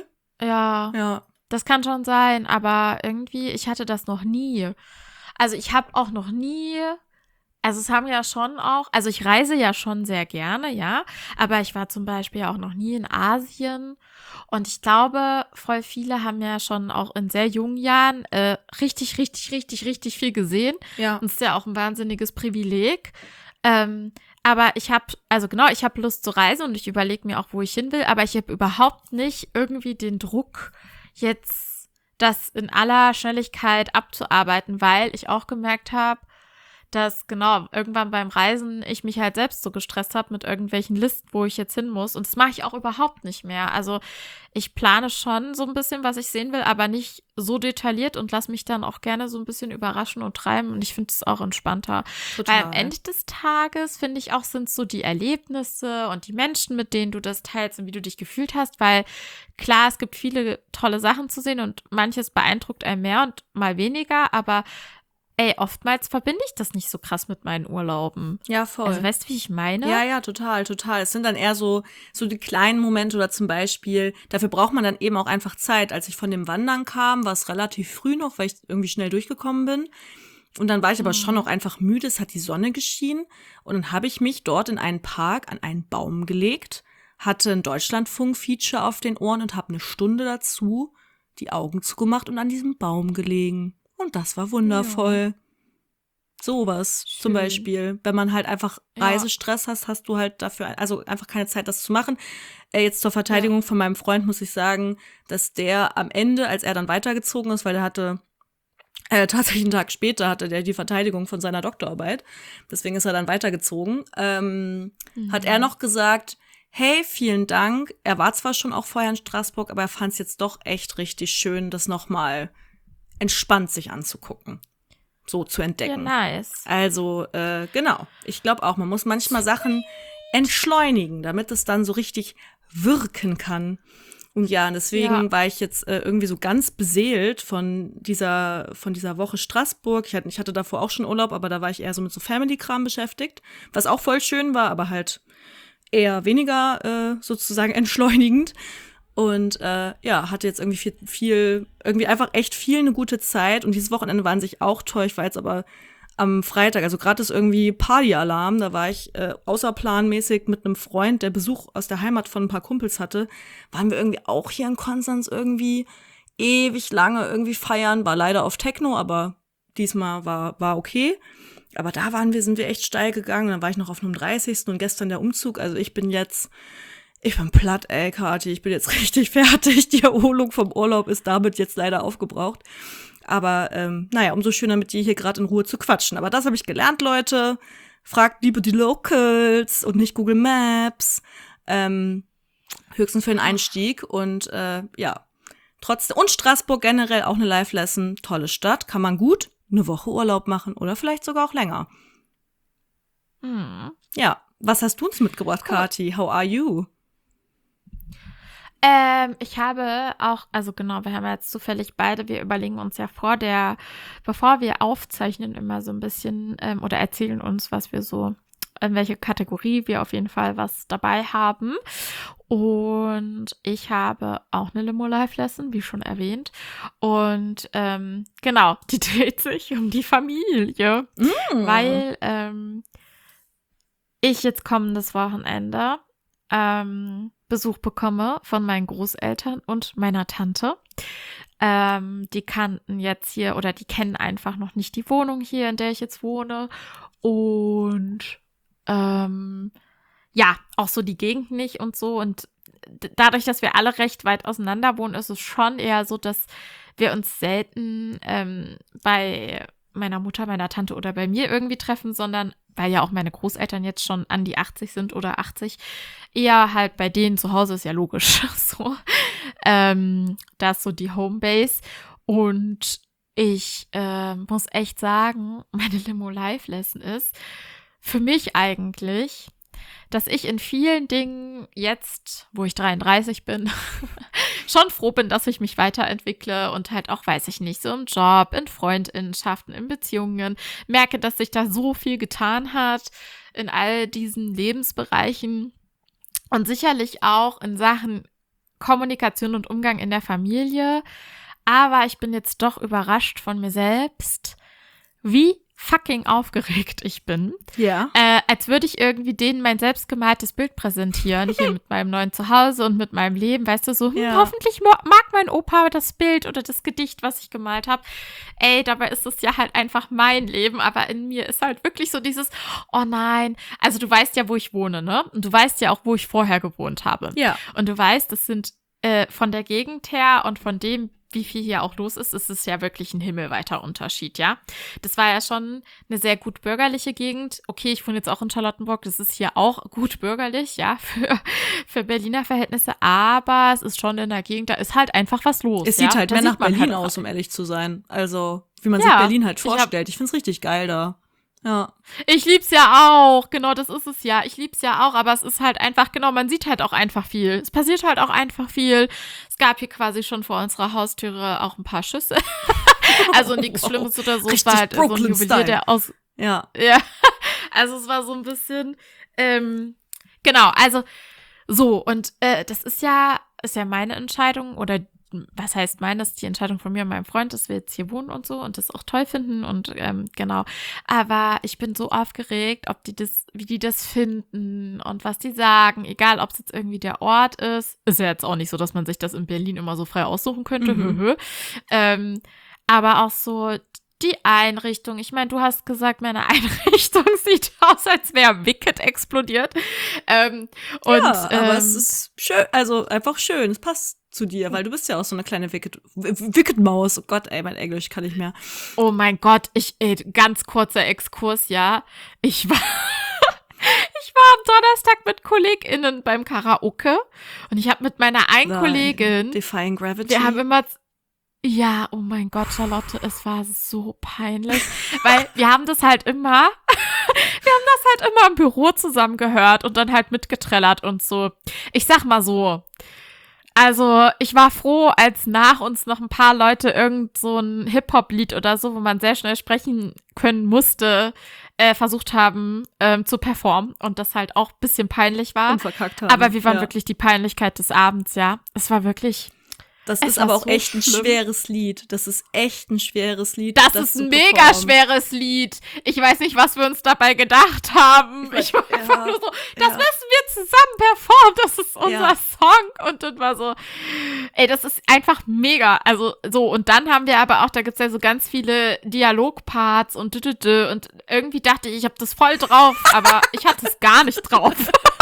Ja, das kann schon sein, aber irgendwie, ich hatte das noch nie. Also ich habe auch noch nie, also es haben ja schon auch, also ich reise ja schon sehr gerne, ja, aber ich war zum Beispiel auch noch nie in Asien und ich glaube, voll viele haben ja schon auch in sehr jungen Jahren richtig viel gesehen.
Ja.
Und es ist ja auch ein wahnsinniges Privileg. Aber ich habe Lust zu reisen und ich überlege mir auch, wo ich hin will, aber ich habe überhaupt nicht irgendwie den Druck, jetzt das in aller Schnelligkeit abzuarbeiten, weil ich auch gemerkt habe, dass genau irgendwann beim Reisen ich mich halt selbst so gestresst habe mit irgendwelchen Listen, wo ich jetzt hin muss. Und das mache ich auch überhaupt nicht mehr. Also ich plane schon so ein bisschen, was ich sehen will, aber nicht so detailliert und lasse mich dann auch gerne so ein bisschen überraschen und treiben. Und ich finde es auch entspannter.
Total.
Weil am Ende des Tages, finde ich auch, sind so die Erlebnisse und die Menschen, mit denen du das teilst und wie du dich gefühlt hast. Weil klar, es gibt viele tolle Sachen zu sehen und manches beeindruckt einen mehr und mal weniger, aber oftmals verbinde ich das nicht so krass mit meinen Urlauben.
Ja, voll.
Also weißt du, wie ich meine?
Ja, total. Es sind dann eher so die kleinen Momente oder zum Beispiel, dafür braucht man dann eben auch einfach Zeit. Als ich von dem Wandern kam, war es relativ früh noch, weil ich irgendwie schnell durchgekommen bin. Und dann war ich aber schon auch einfach müde, es hat die Sonne geschienen. Und dann habe ich mich dort in einen Park an einen Baum gelegt, hatte ein Deutschlandfunk-Feature auf den Ohren und habe eine Stunde dazu die Augen zugemacht und an diesem Baum gelegen. Und das war wundervoll. Ja. Sowas zum Beispiel. Wenn man halt einfach Reisestress hast du halt dafür, also einfach keine Zeit, das zu machen. Jetzt zur Verteidigung von meinem Freund muss ich sagen, dass der am Ende, als er dann weitergezogen ist, weil er hatte tatsächlich einen Tag später hatte der die Verteidigung von seiner Doktorarbeit. Deswegen ist er dann weitergezogen. Hat er noch gesagt, hey, vielen Dank. Er war zwar schon auch vorher in Straßburg, aber er fand es jetzt doch echt richtig schön, das nochmal entspannt sich anzugucken, so zu entdecken.
Ja, nice.
Also, genau. Ich glaube auch, man muss manchmal Sachen entschleunigen, damit es dann so richtig wirken kann. Und ja, deswegen war ich jetzt irgendwie so ganz beseelt von dieser Woche Straßburg. Ich hatte davor auch schon Urlaub, aber da war ich eher so mit so Family-Kram beschäftigt, was auch voll schön war, aber halt eher weniger sozusagen entschleunigend. Und hatte jetzt irgendwie irgendwie einfach echt viel eine gute Zeit. Und dieses Wochenende war an sich auch toll. Ich war jetzt aber am Freitag, also gerade ist irgendwie Partyalarm, da war ich außerplanmäßig mit einem Freund, der Besuch aus der Heimat von ein paar Kumpels hatte, waren wir irgendwie auch hier in Konstanz irgendwie ewig lange irgendwie feiern, war leider auf Techno, aber diesmal war okay. Aber da sind wir echt steil gegangen, dann war ich noch auf einem 30. und gestern der Umzug, also ich bin platt, ey, Kathi, ich bin jetzt richtig fertig, die Erholung vom Urlaub ist damit jetzt leider aufgebraucht. Aber umso schöner mit dir hier gerade in Ruhe zu quatschen. Aber das habe ich gelernt, Leute. Fragt lieber die Locals und nicht Google Maps. Höchstens für den Einstieg. Und trotzdem. Und Straßburg generell auch eine Live-Lesson. Tolle Stadt. Kann man gut eine Woche Urlaub machen oder vielleicht sogar auch länger. Ja, was hast du uns mitgebracht, Kathi? How are you?
Ich habe auch, also genau, wir haben ja jetzt zufällig beide, wir überlegen uns ja bevor wir aufzeichnen, immer so ein bisschen oder erzählen uns, was wir so, in welche Kategorie wir auf jeden Fall was dabei haben. Und ich habe auch eine Limo-Live-Lesson, wie schon erwähnt. Und genau, die dreht sich um die Familie, weil ich jetzt kommendes Wochenende Besuch bekomme von meinen Großeltern und meiner Tante. Die kannten jetzt hier oder die kennen einfach noch nicht die Wohnung hier, in der ich jetzt wohne. Und auch so die Gegend nicht und so. Und dadurch, dass wir alle recht weit auseinander wohnen, ist es schon eher so, dass wir uns selten bei meiner Mutter, meiner Tante oder bei mir irgendwie treffen, sondern weil ja auch meine Großeltern jetzt schon an die 80 sind oder 80, eher halt bei denen zu Hause, ist ja logisch. So, da ist so die Homebase. Und ich muss echt sagen, meine Limo-Live-Lesson ist für mich eigentlich, dass ich in vielen Dingen jetzt, wo ich 33 bin, schon froh bin, dass ich mich weiterentwickle und halt auch, weiß ich nicht, so im Job, in Freundinnenschaften, in Beziehungen, merke, dass sich da so viel getan hat in all diesen Lebensbereichen und sicherlich auch in Sachen Kommunikation und Umgang in der Familie. Aber ich bin jetzt doch überrascht von mir selbst, wie fucking aufgeregt ich bin.
Ja.
Als würde ich irgendwie denen mein selbstgemaltes Bild präsentieren, hier mit meinem neuen Zuhause und mit meinem Leben, weißt du, so, hoffentlich mag mein Opa das Bild oder das Gedicht, was ich gemalt habe. Ey, dabei ist es ja halt einfach mein Leben, aber in mir ist halt wirklich so dieses, oh nein, also du weißt ja, wo ich wohne, ne? Und du weißt ja auch, wo ich vorher gewohnt habe.
Ja.
Und du weißt, es sind von der Gegend her und von dem, wie viel hier auch los ist, ist es ja wirklich ein himmelweiter Unterschied, ja. Das war ja schon eine sehr gut bürgerliche Gegend. Okay, ich wohne jetzt auch in Charlottenburg, das ist hier auch gut bürgerlich, ja, für Berliner Verhältnisse, aber es ist schon in der Gegend, da ist halt einfach was los.
Es sieht halt mehr nach Berlin aus, um ehrlich zu sein. Also, wie man sich Berlin halt vorstellt. Ich find's richtig geil da. Ja.
Ich lieb's ja auch, genau, das ist es ja. Ich lieb's ja auch, aber es ist halt einfach, genau, man sieht halt auch einfach viel. Es passiert halt auch einfach viel. Es gab hier quasi schon vor unserer Haustüre auch ein paar Schüsse. Also nichts Schlimmes oder so. Es war halt so ein Juwelier, der aus...
Ja.
Ja, also es war so ein bisschen, genau, also so, und das ist ja meine Entscheidung oder was heißt meine, das ist die Entscheidung von mir und meinem Freund, dass wir jetzt hier wohnen und so und das auch toll finden und genau. Aber ich bin so aufgeregt, wie die das finden und was die sagen, egal ob es jetzt irgendwie der Ort ist. Ist ja jetzt auch nicht so, dass man sich das in Berlin immer so frei aussuchen könnte. Aber auch so die Einrichtung. Ich meine, du hast gesagt, meine Einrichtung sieht aus, als wäre Wicked explodiert.
Aber es ist schön, also einfach schön. Es passt zu dir, weil du bist ja auch so eine kleine Wicked-Maus. Oh Gott, ey, mein Englisch kann nicht mehr.
Oh mein Gott, ganz kurzer Exkurs, ja. Ich war am Donnerstag mit KollegInnen beim Karaoke und ich habe mit meiner einen Kollegin
Defying Gravity.
Wir haben immer ja, oh mein Gott, Charlotte, es war so peinlich, weil wir haben das halt immer im Büro zusammen gehört und dann halt mitgetrellert und so. Ich sag mal so, Also, ich war froh, als nach uns noch ein paar Leute irgend so ein Hip-Hop-Lied oder so, wo man sehr schnell sprechen können musste, versucht haben zu performen und das halt auch ein bisschen peinlich war.
Und verkackt haben.
Aber wir waren wirklich die Peinlichkeit des Abends, ja. Es war wirklich...
Das ist aber auch so echt ein schweres Lied. Das ist echt ein schweres Lied.
Das ist ein mega schweres Lied. Ich weiß nicht, was wir uns dabei gedacht haben. Ich war einfach nur so, das müssen wir zusammen performen. Das ist unser Song. Und dann war so, ey, das ist einfach mega. Also so, und dann haben wir aber auch, da gibt's ja so ganz viele Dialogparts und und irgendwie dachte ich habe das voll drauf, aber ich hatte es gar nicht drauf.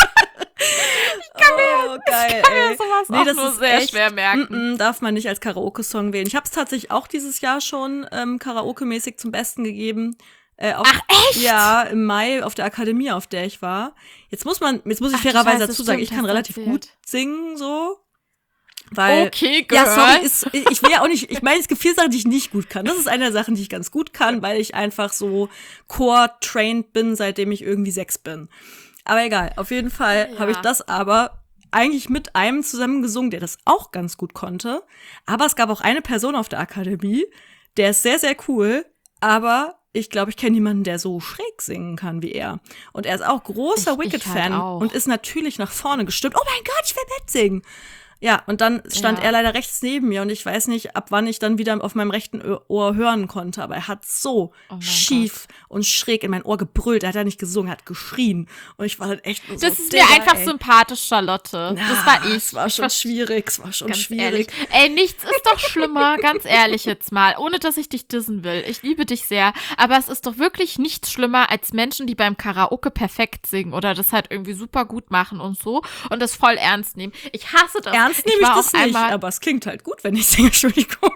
Ich kann mir sowas auch nur sehr schwer merken.
Darf man nicht als Karaoke-Song wählen. Ich habe es tatsächlich auch dieses Jahr schon Karaoke-mäßig zum Besten gegeben.
Ach, echt?
Ja, im Mai auf der Akademie, auf der ich war. Jetzt muss ich fairerweise dazu sagen, ich kann relativ gut singen, so. Weil,
okay, Girl.
Ja, sorry, ich will ja auch nicht, ich meine, es gibt viele Sachen, die ich nicht gut kann. Das ist eine der Sachen, die ich ganz gut kann, weil ich einfach so Core-trained bin, seitdem ich irgendwie 6 bin. Aber egal, auf jeden Fall habe ich das aber eigentlich mit einem zusammen gesungen, der das auch ganz gut konnte. Aber es gab auch eine Person auf der Akademie, der ist sehr, sehr cool, aber ich glaube, ich kenne niemanden, der so schräg singen kann wie er. Und er ist auch großer Wicked-Fan
halt
und ist natürlich nach vorne gestimmt. Oh mein Gott, ich will mitsingen. Ja, und dann stand er leider rechts neben mir und ich weiß nicht, ab wann ich dann wieder auf meinem rechten Ohr hören konnte, aber er hat so schief und schräg in mein Ohr gebrüllt. Er hat ja nicht gesungen, er hat geschrien und ich war dann echt nur so,
das ist mir einfach sympathisch, Charlotte. Das war ich.
Es war schon schwierig,
Ehrlich. Ey, nichts ist doch schlimmer, ganz ehrlich jetzt mal, ohne dass ich dich dissen will. Ich liebe dich sehr, aber es ist doch wirklich nichts schlimmer als Menschen, die beim Karaoke perfekt singen oder das halt irgendwie super gut machen und so und das voll ernst nehmen. Ich hasse das.
Ernst nehme ich das nicht, aber es klingt halt gut, wenn ich singe, Entschuldigung.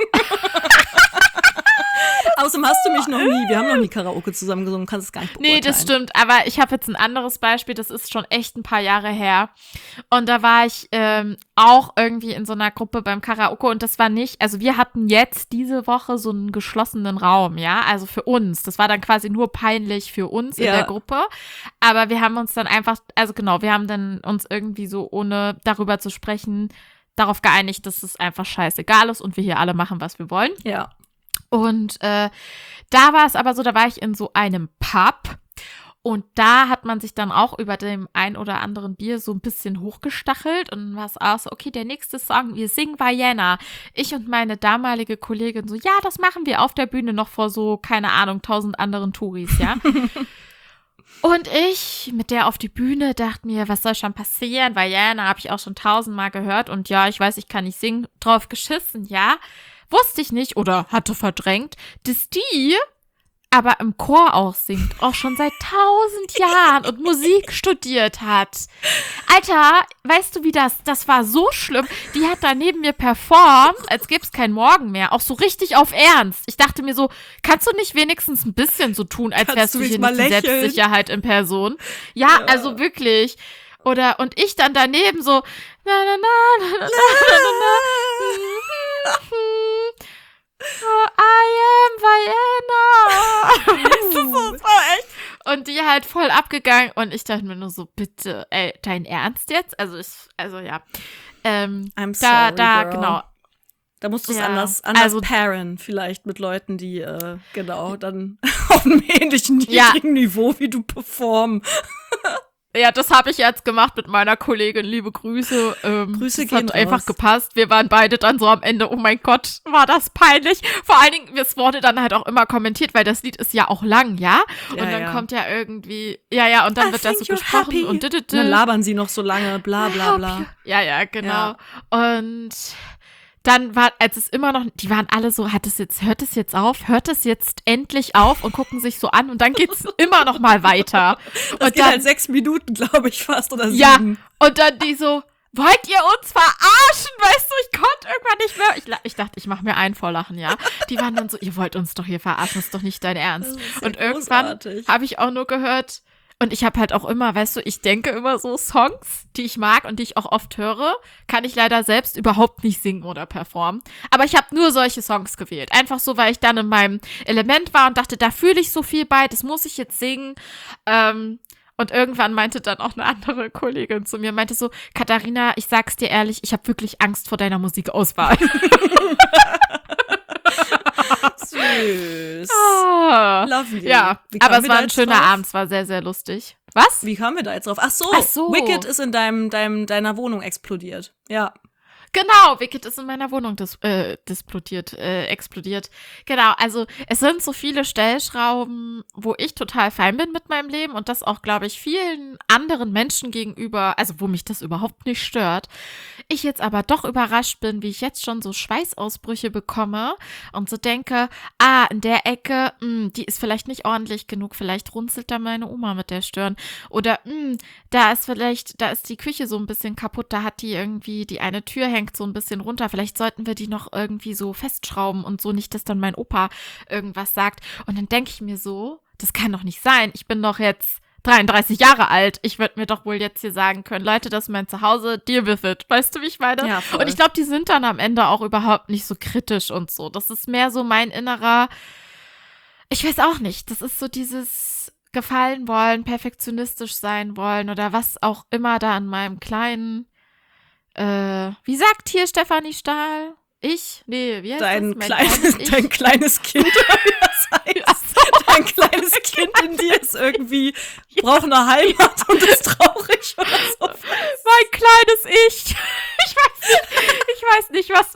Außerdem hast du mich noch nie, wir haben noch nie Karaoke zusammen gesungen, kannst es gar nicht beurteilen.
Nee, das stimmt, aber ich habe jetzt ein anderes Beispiel, das ist schon echt ein paar Jahre her und da war ich auch irgendwie in so einer Gruppe beim Karaoke und das war nicht, also wir hatten jetzt diese Woche so einen geschlossenen Raum, ja, also für uns, das war dann quasi nur peinlich für uns in der Gruppe, aber wir haben uns dann einfach, also genau, wir haben dann uns irgendwie so, ohne darüber zu sprechen, darauf geeinigt, dass es einfach scheißegal ist und wir hier alle machen, was wir wollen.
Ja.
Und da war es aber so, da war ich in so einem Pub und da hat man sich dann auch über dem ein oder anderen Bier so ein bisschen hochgestachelt und dann war es auch so, okay, der nächste Song, wir singen Vienna. Ich und meine damalige Kollegin so, ja, das machen wir auf der Bühne noch vor so, keine Ahnung, 1000 anderen Touris, ja. Und ich mit der auf die Bühne dachte mir, was soll schon passieren? Vienna habe ich auch schon 1000-mal gehört und ja, ich weiß, ich kann nicht singen, drauf geschissen, ja. Wusste ich nicht oder hatte verdrängt, dass die aber im Chor auch singt, auch schon seit 1000 Jahren und Musik studiert hat. Alter, weißt du, wie das war so schlimm. Die hat da neben mir performt, als gäbe es keinen Morgen mehr, auch so richtig auf Ernst. Ich dachte mir so, kannst du nicht wenigstens ein bisschen so tun, als wärst du hier nicht die Selbstsicherheit in Person? Ja, also wirklich. Oder, und ich dann daneben so, na, na, na, na, na, na, na, na. I am Vienna. Das war echt. Und die halt voll abgegangen und ich dachte mir nur so, bitte, ey, dein Ernst jetzt? Also ja.
I'm sorry, girl.
Genau.
Da musst du es anders pairen, vielleicht mit Leuten, die genau dann auf einem ähnlichen niedrigen Niveau wie du performen.
Ja, das habe ich jetzt gemacht mit meiner Kollegin. Liebe Grüße.
Grüße
gehen raus. Hat einfach gepasst. Wir waren beide dann so am Ende, oh mein Gott, war das peinlich. Vor allen Dingen, es wurde dann halt auch immer kommentiert, weil das Lied ist ja auch lang, ja? Und dann kommt ja irgendwie, und dann wird das so gesprochen
happy.
Und
dann labern sie noch so lange, bla bla bla.
Ja, genau. Ja. Und dann war, als es immer noch, die waren alle so, hört es jetzt auf? Hört es jetzt endlich auf? Und gucken sich so an und dann geht's immer noch mal weiter.
Das
und
geht
dann,
halt 6 Minuten, glaube ich, fast oder 7.
Ja, und dann die so, wollt ihr uns verarschen? Weißt du, ich konnte irgendwann nicht mehr. Ich dachte, ich mache mir einen vor Lachen, ja. Die waren dann so, ihr wollt uns doch hier verarschen, das ist doch nicht dein Ernst. Und irgendwann habe ich auch nur gehört, und ich habe halt auch immer, weißt du, ich denke immer so Songs, die ich mag und die ich auch oft höre, kann ich leider selbst überhaupt nicht singen oder performen. Aber ich habe nur solche Songs gewählt. Einfach so, weil ich dann in meinem Element war und dachte, da fühle ich so viel bei, das muss ich jetzt singen. Und irgendwann meinte dann auch eine andere Kollegin zu mir, meinte so, Katharina, ich sag's dir ehrlich, ich habe wirklich Angst vor deiner Musikauswahl.
Süß.
Ah.
Lovely.
Ja, aber es war ein schöner Abend, es war sehr, sehr lustig. Was?
Wie kamen wir da jetzt drauf? Ach so. Wicked ist in deiner Wohnung explodiert. Ja.
Genau, Wicked ist in meiner Wohnung explodiert. Genau, also es sind so viele Stellschrauben, wo ich total fein bin mit meinem Leben und das auch, glaube ich, vielen anderen Menschen gegenüber, also wo mich das überhaupt nicht stört. Ich jetzt aber doch überrascht bin, wie ich jetzt schon so Schweißausbrüche bekomme und so denke, in der Ecke, die ist vielleicht nicht ordentlich genug, vielleicht runzelt da meine Oma mit der Stirn. Oder da ist die Küche so ein bisschen kaputt, da hat die irgendwie, die eine Tür hängt so ein bisschen runter. Vielleicht sollten wir die noch irgendwie so festschrauben und so, nicht, dass dann mein Opa irgendwas sagt. Und dann denke ich mir so, das kann doch nicht sein. Ich bin doch jetzt 33 Jahre alt. Ich würde mir doch wohl jetzt hier sagen können, Leute, das ist mein Zuhause, deal with it. Weißt du, wie ich meine?
Ja, voll.
Und ich glaube, die sind dann am Ende auch überhaupt nicht so kritisch und so. Das ist mehr so mein innerer, ich weiß auch nicht, das ist so dieses gefallen wollen, perfektionistisch sein wollen oder was auch immer da an meinem kleinen wie sagt hier Stefanie Stahl? Wie heißt
dein
das?
kleines Kind, wie das heißt. Dein kleines Kind in dir ist irgendwie, braucht eine Heimat und ist traurig oder so.
Mein kleines Ich. Ich weiß nicht, was.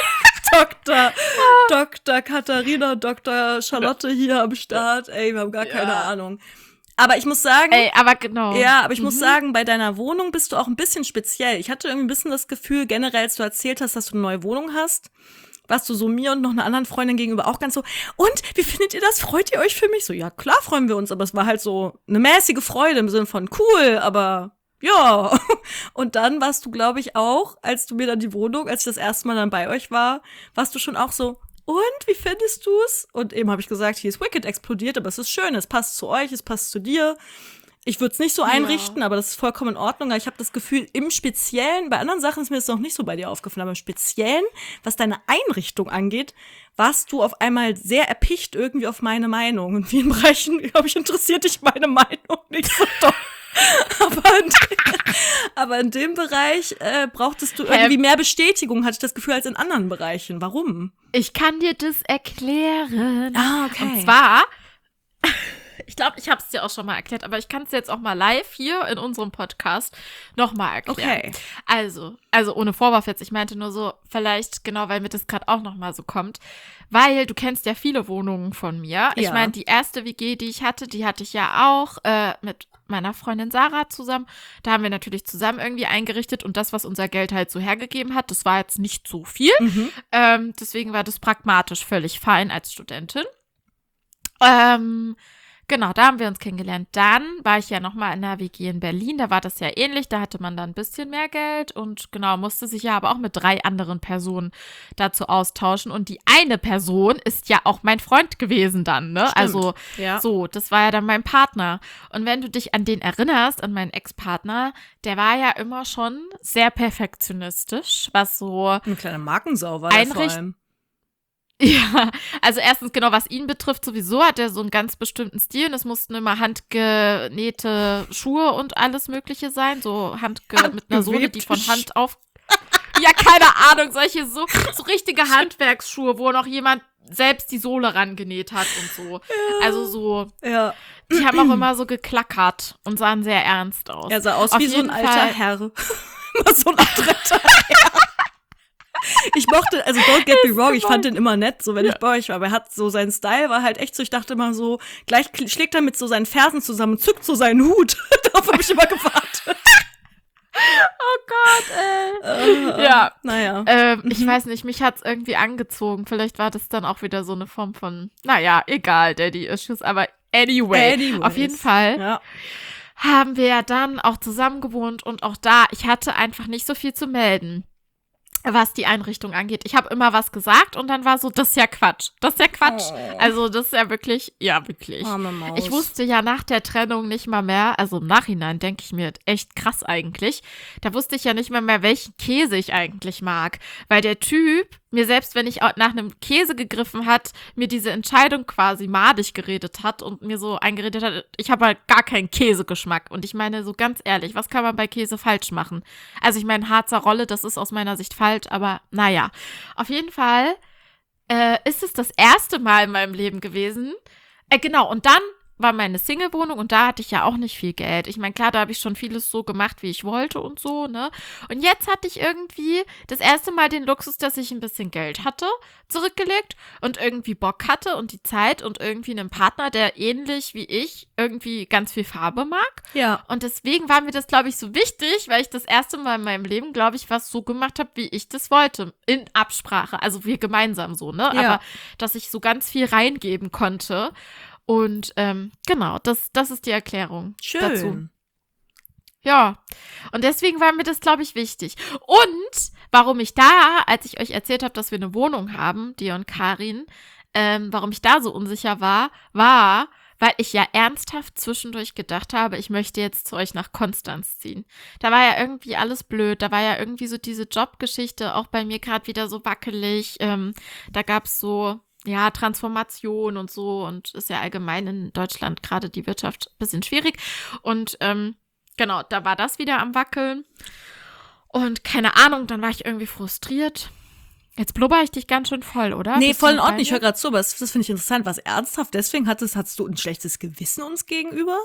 Dr. Katharina, Dr. Charlotte hier am Start. Ey, wir haben gar keine Ahnung. Aber ich muss sagen,
genau.
Ja, aber ich muss sagen, bei deiner Wohnung bist du auch ein bisschen speziell. Ich hatte irgendwie ein bisschen das Gefühl, generell, als du erzählt hast, dass du eine neue Wohnung hast, warst du so mir und noch einer anderen Freundin gegenüber auch ganz so, und, wie findet ihr das? Freut ihr euch für mich? So, ja, klar freuen wir uns, aber es war halt so eine mäßige Freude im Sinne von cool, aber ja. Und dann warst du, glaube ich, auch, als ich das erste Mal dann bei euch war, warst du schon auch so, und, wie findest du's? Und eben habe ich gesagt, hier ist Wicked explodiert, aber es ist schön, es passt zu euch, es passt zu dir. Ich würde es nicht so einrichten, aber das ist vollkommen in Ordnung. Aber ich habe das Gefühl, im Speziellen, bei anderen Sachen ist mir das noch nicht so bei dir aufgefallen, aber im Speziellen, was deine Einrichtung angeht, warst du auf einmal sehr erpicht irgendwie auf meine Meinung. Und in vielen Bereichen, glaube ich, interessiert dich meine Meinung nicht so doll. Aber in dem Bereich brauchtest du irgendwie mehr Bestätigung, hatte ich das Gefühl, als in anderen Bereichen. Warum?
Ich kann dir das erklären.
Okay.
Und zwar, ich glaube, ich habe es dir auch schon mal erklärt, aber ich kann es jetzt auch mal live hier in unserem Podcast nochmal erklären.
Okay.
Also ohne Vorwurf jetzt, ich meinte nur so, vielleicht genau, weil mir das gerade auch nochmal so kommt, weil du kennst ja viele Wohnungen von mir. Ja. Ich meine, die erste WG, die hatte ich ja auch mit meiner Freundin Sarah zusammen. Da haben wir natürlich zusammen irgendwie eingerichtet und das, was unser Geld halt so hergegeben hat, das war jetzt nicht so viel. Deswegen war das pragmatisch völlig fein als Studentin. Genau, da haben wir uns kennengelernt. Dann war ich ja nochmal in der WG in Berlin, da war das ja ähnlich, da hatte man dann ein bisschen mehr Geld und genau, musste sich ja aber auch mit 3 anderen Personen dazu austauschen und die eine Person ist ja auch mein Freund gewesen dann, ne?
Stimmt.
Also
Ja.
so, das war ja dann mein Partner und wenn du dich an den erinnerst, an meinen Ex-Partner, der war ja immer schon sehr perfektionistisch, was so
Eine kleine Markensau war der vor allem.
ja, also erstens genau, was ihn betrifft, sowieso hat er so einen ganz bestimmten Stil und es mussten immer handgenähte Schuhe und alles Mögliche sein, so mit einer Sohle, die von Hand auf... Ja, keine Ahnung, solche so richtige Handwerksschuhe, wo noch jemand selbst die Sohle rangenäht hat und so. Ja. Also so,
ja.
Die haben auch immer so geklackert und sahen sehr ernst aus.
Er sah aus
Auf
wie so ein
jeden
alter
Fall.
Herr. Immer so ein alter Herr. Ich mochte, also don't get me wrong, ich fand den immer nett, so wenn ich bei euch war, aber er hat so, sein Style war halt echt so, ich dachte immer so, gleich schlägt er mit so seinen Fersen zusammen, zückt so seinen Hut. Darauf habe ich immer gewartet.
Oh Gott, ey. Ja.
Naja.
Ich weiß nicht, mich hat's irgendwie angezogen. Vielleicht war das dann auch wieder so eine Form von, naja, egal, Daddy-Issues, aber anyway. Auf jeden Fall haben wir ja dann auch zusammen gewohnt und auch da, ich hatte einfach nicht so viel zu melden, was die Einrichtung angeht. Ich habe immer was gesagt und dann war so, das ist ja Quatsch. Das ist ja Quatsch.
Oh.
Also das ist ja wirklich, wirklich.
Arme Maus.
Ich wusste ja nach der Trennung nicht mal mehr, also im Nachhinein denke ich mir, echt krass eigentlich, da wusste ich ja nicht mal mehr, welchen Käse ich eigentlich mag. Weil der Typ mir selbst, wenn ich auch nach einem Käse gegriffen hat, mir diese Entscheidung quasi madig geredet hat und mir so eingeredet hat, ich habe halt gar keinen Käsegeschmack. Und ich meine, so ganz ehrlich, was kann man bei Käse falsch machen? Also ich meine, Harzer Rolle, das ist aus meiner Sicht falsch, aber naja. Auf jeden Fall ist es das erste Mal in meinem Leben gewesen. Genau, und dann war meine Single-Wohnung und da hatte ich ja auch nicht viel Geld. Ich meine, klar, da habe ich schon vieles so gemacht, wie ich wollte und so, ne? Und jetzt hatte ich irgendwie das erste Mal den Luxus, dass ich ein bisschen Geld hatte, zurückgelegt und irgendwie Bock hatte und die Zeit und irgendwie einen Partner, der ähnlich wie ich irgendwie ganz viel Farbe mag.
Ja.
Und deswegen war mir das, glaube ich, so wichtig, weil ich das erste Mal in meinem Leben, glaube ich, was so gemacht habe, wie ich das wollte. In Absprache. Also wir gemeinsam so, ne?
Ja.
Aber dass ich so ganz viel reingeben konnte. Und genau, das ist die Erklärung dazu. Ja, und deswegen war mir das, glaube ich, wichtig. Und warum ich da, als ich euch erzählt habe, dass wir eine Wohnung haben, die und Karin, warum ich da so unsicher war, weil ich ja ernsthaft zwischendurch gedacht habe, ich möchte jetzt zu euch nach Konstanz ziehen. Da war ja irgendwie alles blöd, da war ja irgendwie so diese Jobgeschichte auch bei mir gerade wieder so wackelig. Da gab es so ja, Transformation und so und ist ja allgemein in Deutschland gerade die Wirtschaft ein bisschen schwierig und genau, da war das wieder am Wackeln und keine Ahnung, dann war ich irgendwie frustriert. Jetzt blubber ich dich ganz schön voll, oder?
Nee,
Bist
voll
du
in Ordnung,
bei
ich
mir?
höre gerade zu, aber das finde ich interessant. Was ernsthaft, deswegen hattest du ein schlechtes Gewissen uns gegenüber?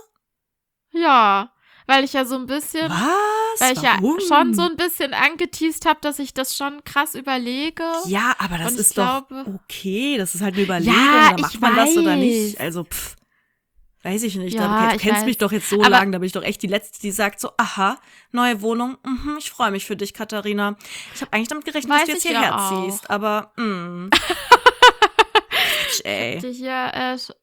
Ja, weil ich ja so ein bisschen,
Was?
weil ich
Warum?
ja schon so ein bisschen angeteased habe, dass ich das schon krass überlege.
Ja, aber das
Und ich
ist doch
glaube-
okay, das ist halt eine Überlegung,
Ja,
da macht
ich
man das oder
weiß.
nicht. Also, weiß ich nicht.
Ja,
Du
ich
kennst
weiß.
mich doch jetzt so
Aber-
lange, da bin ich doch echt die Letzte, die sagt so, aha, neue Wohnung, ich freue mich für dich, Katharina. Ich habe eigentlich damit gerechnet, dass
Weiß
du jetzt
ich ja
hierher
auch.
ziehst, aber, ey.
Hatte hier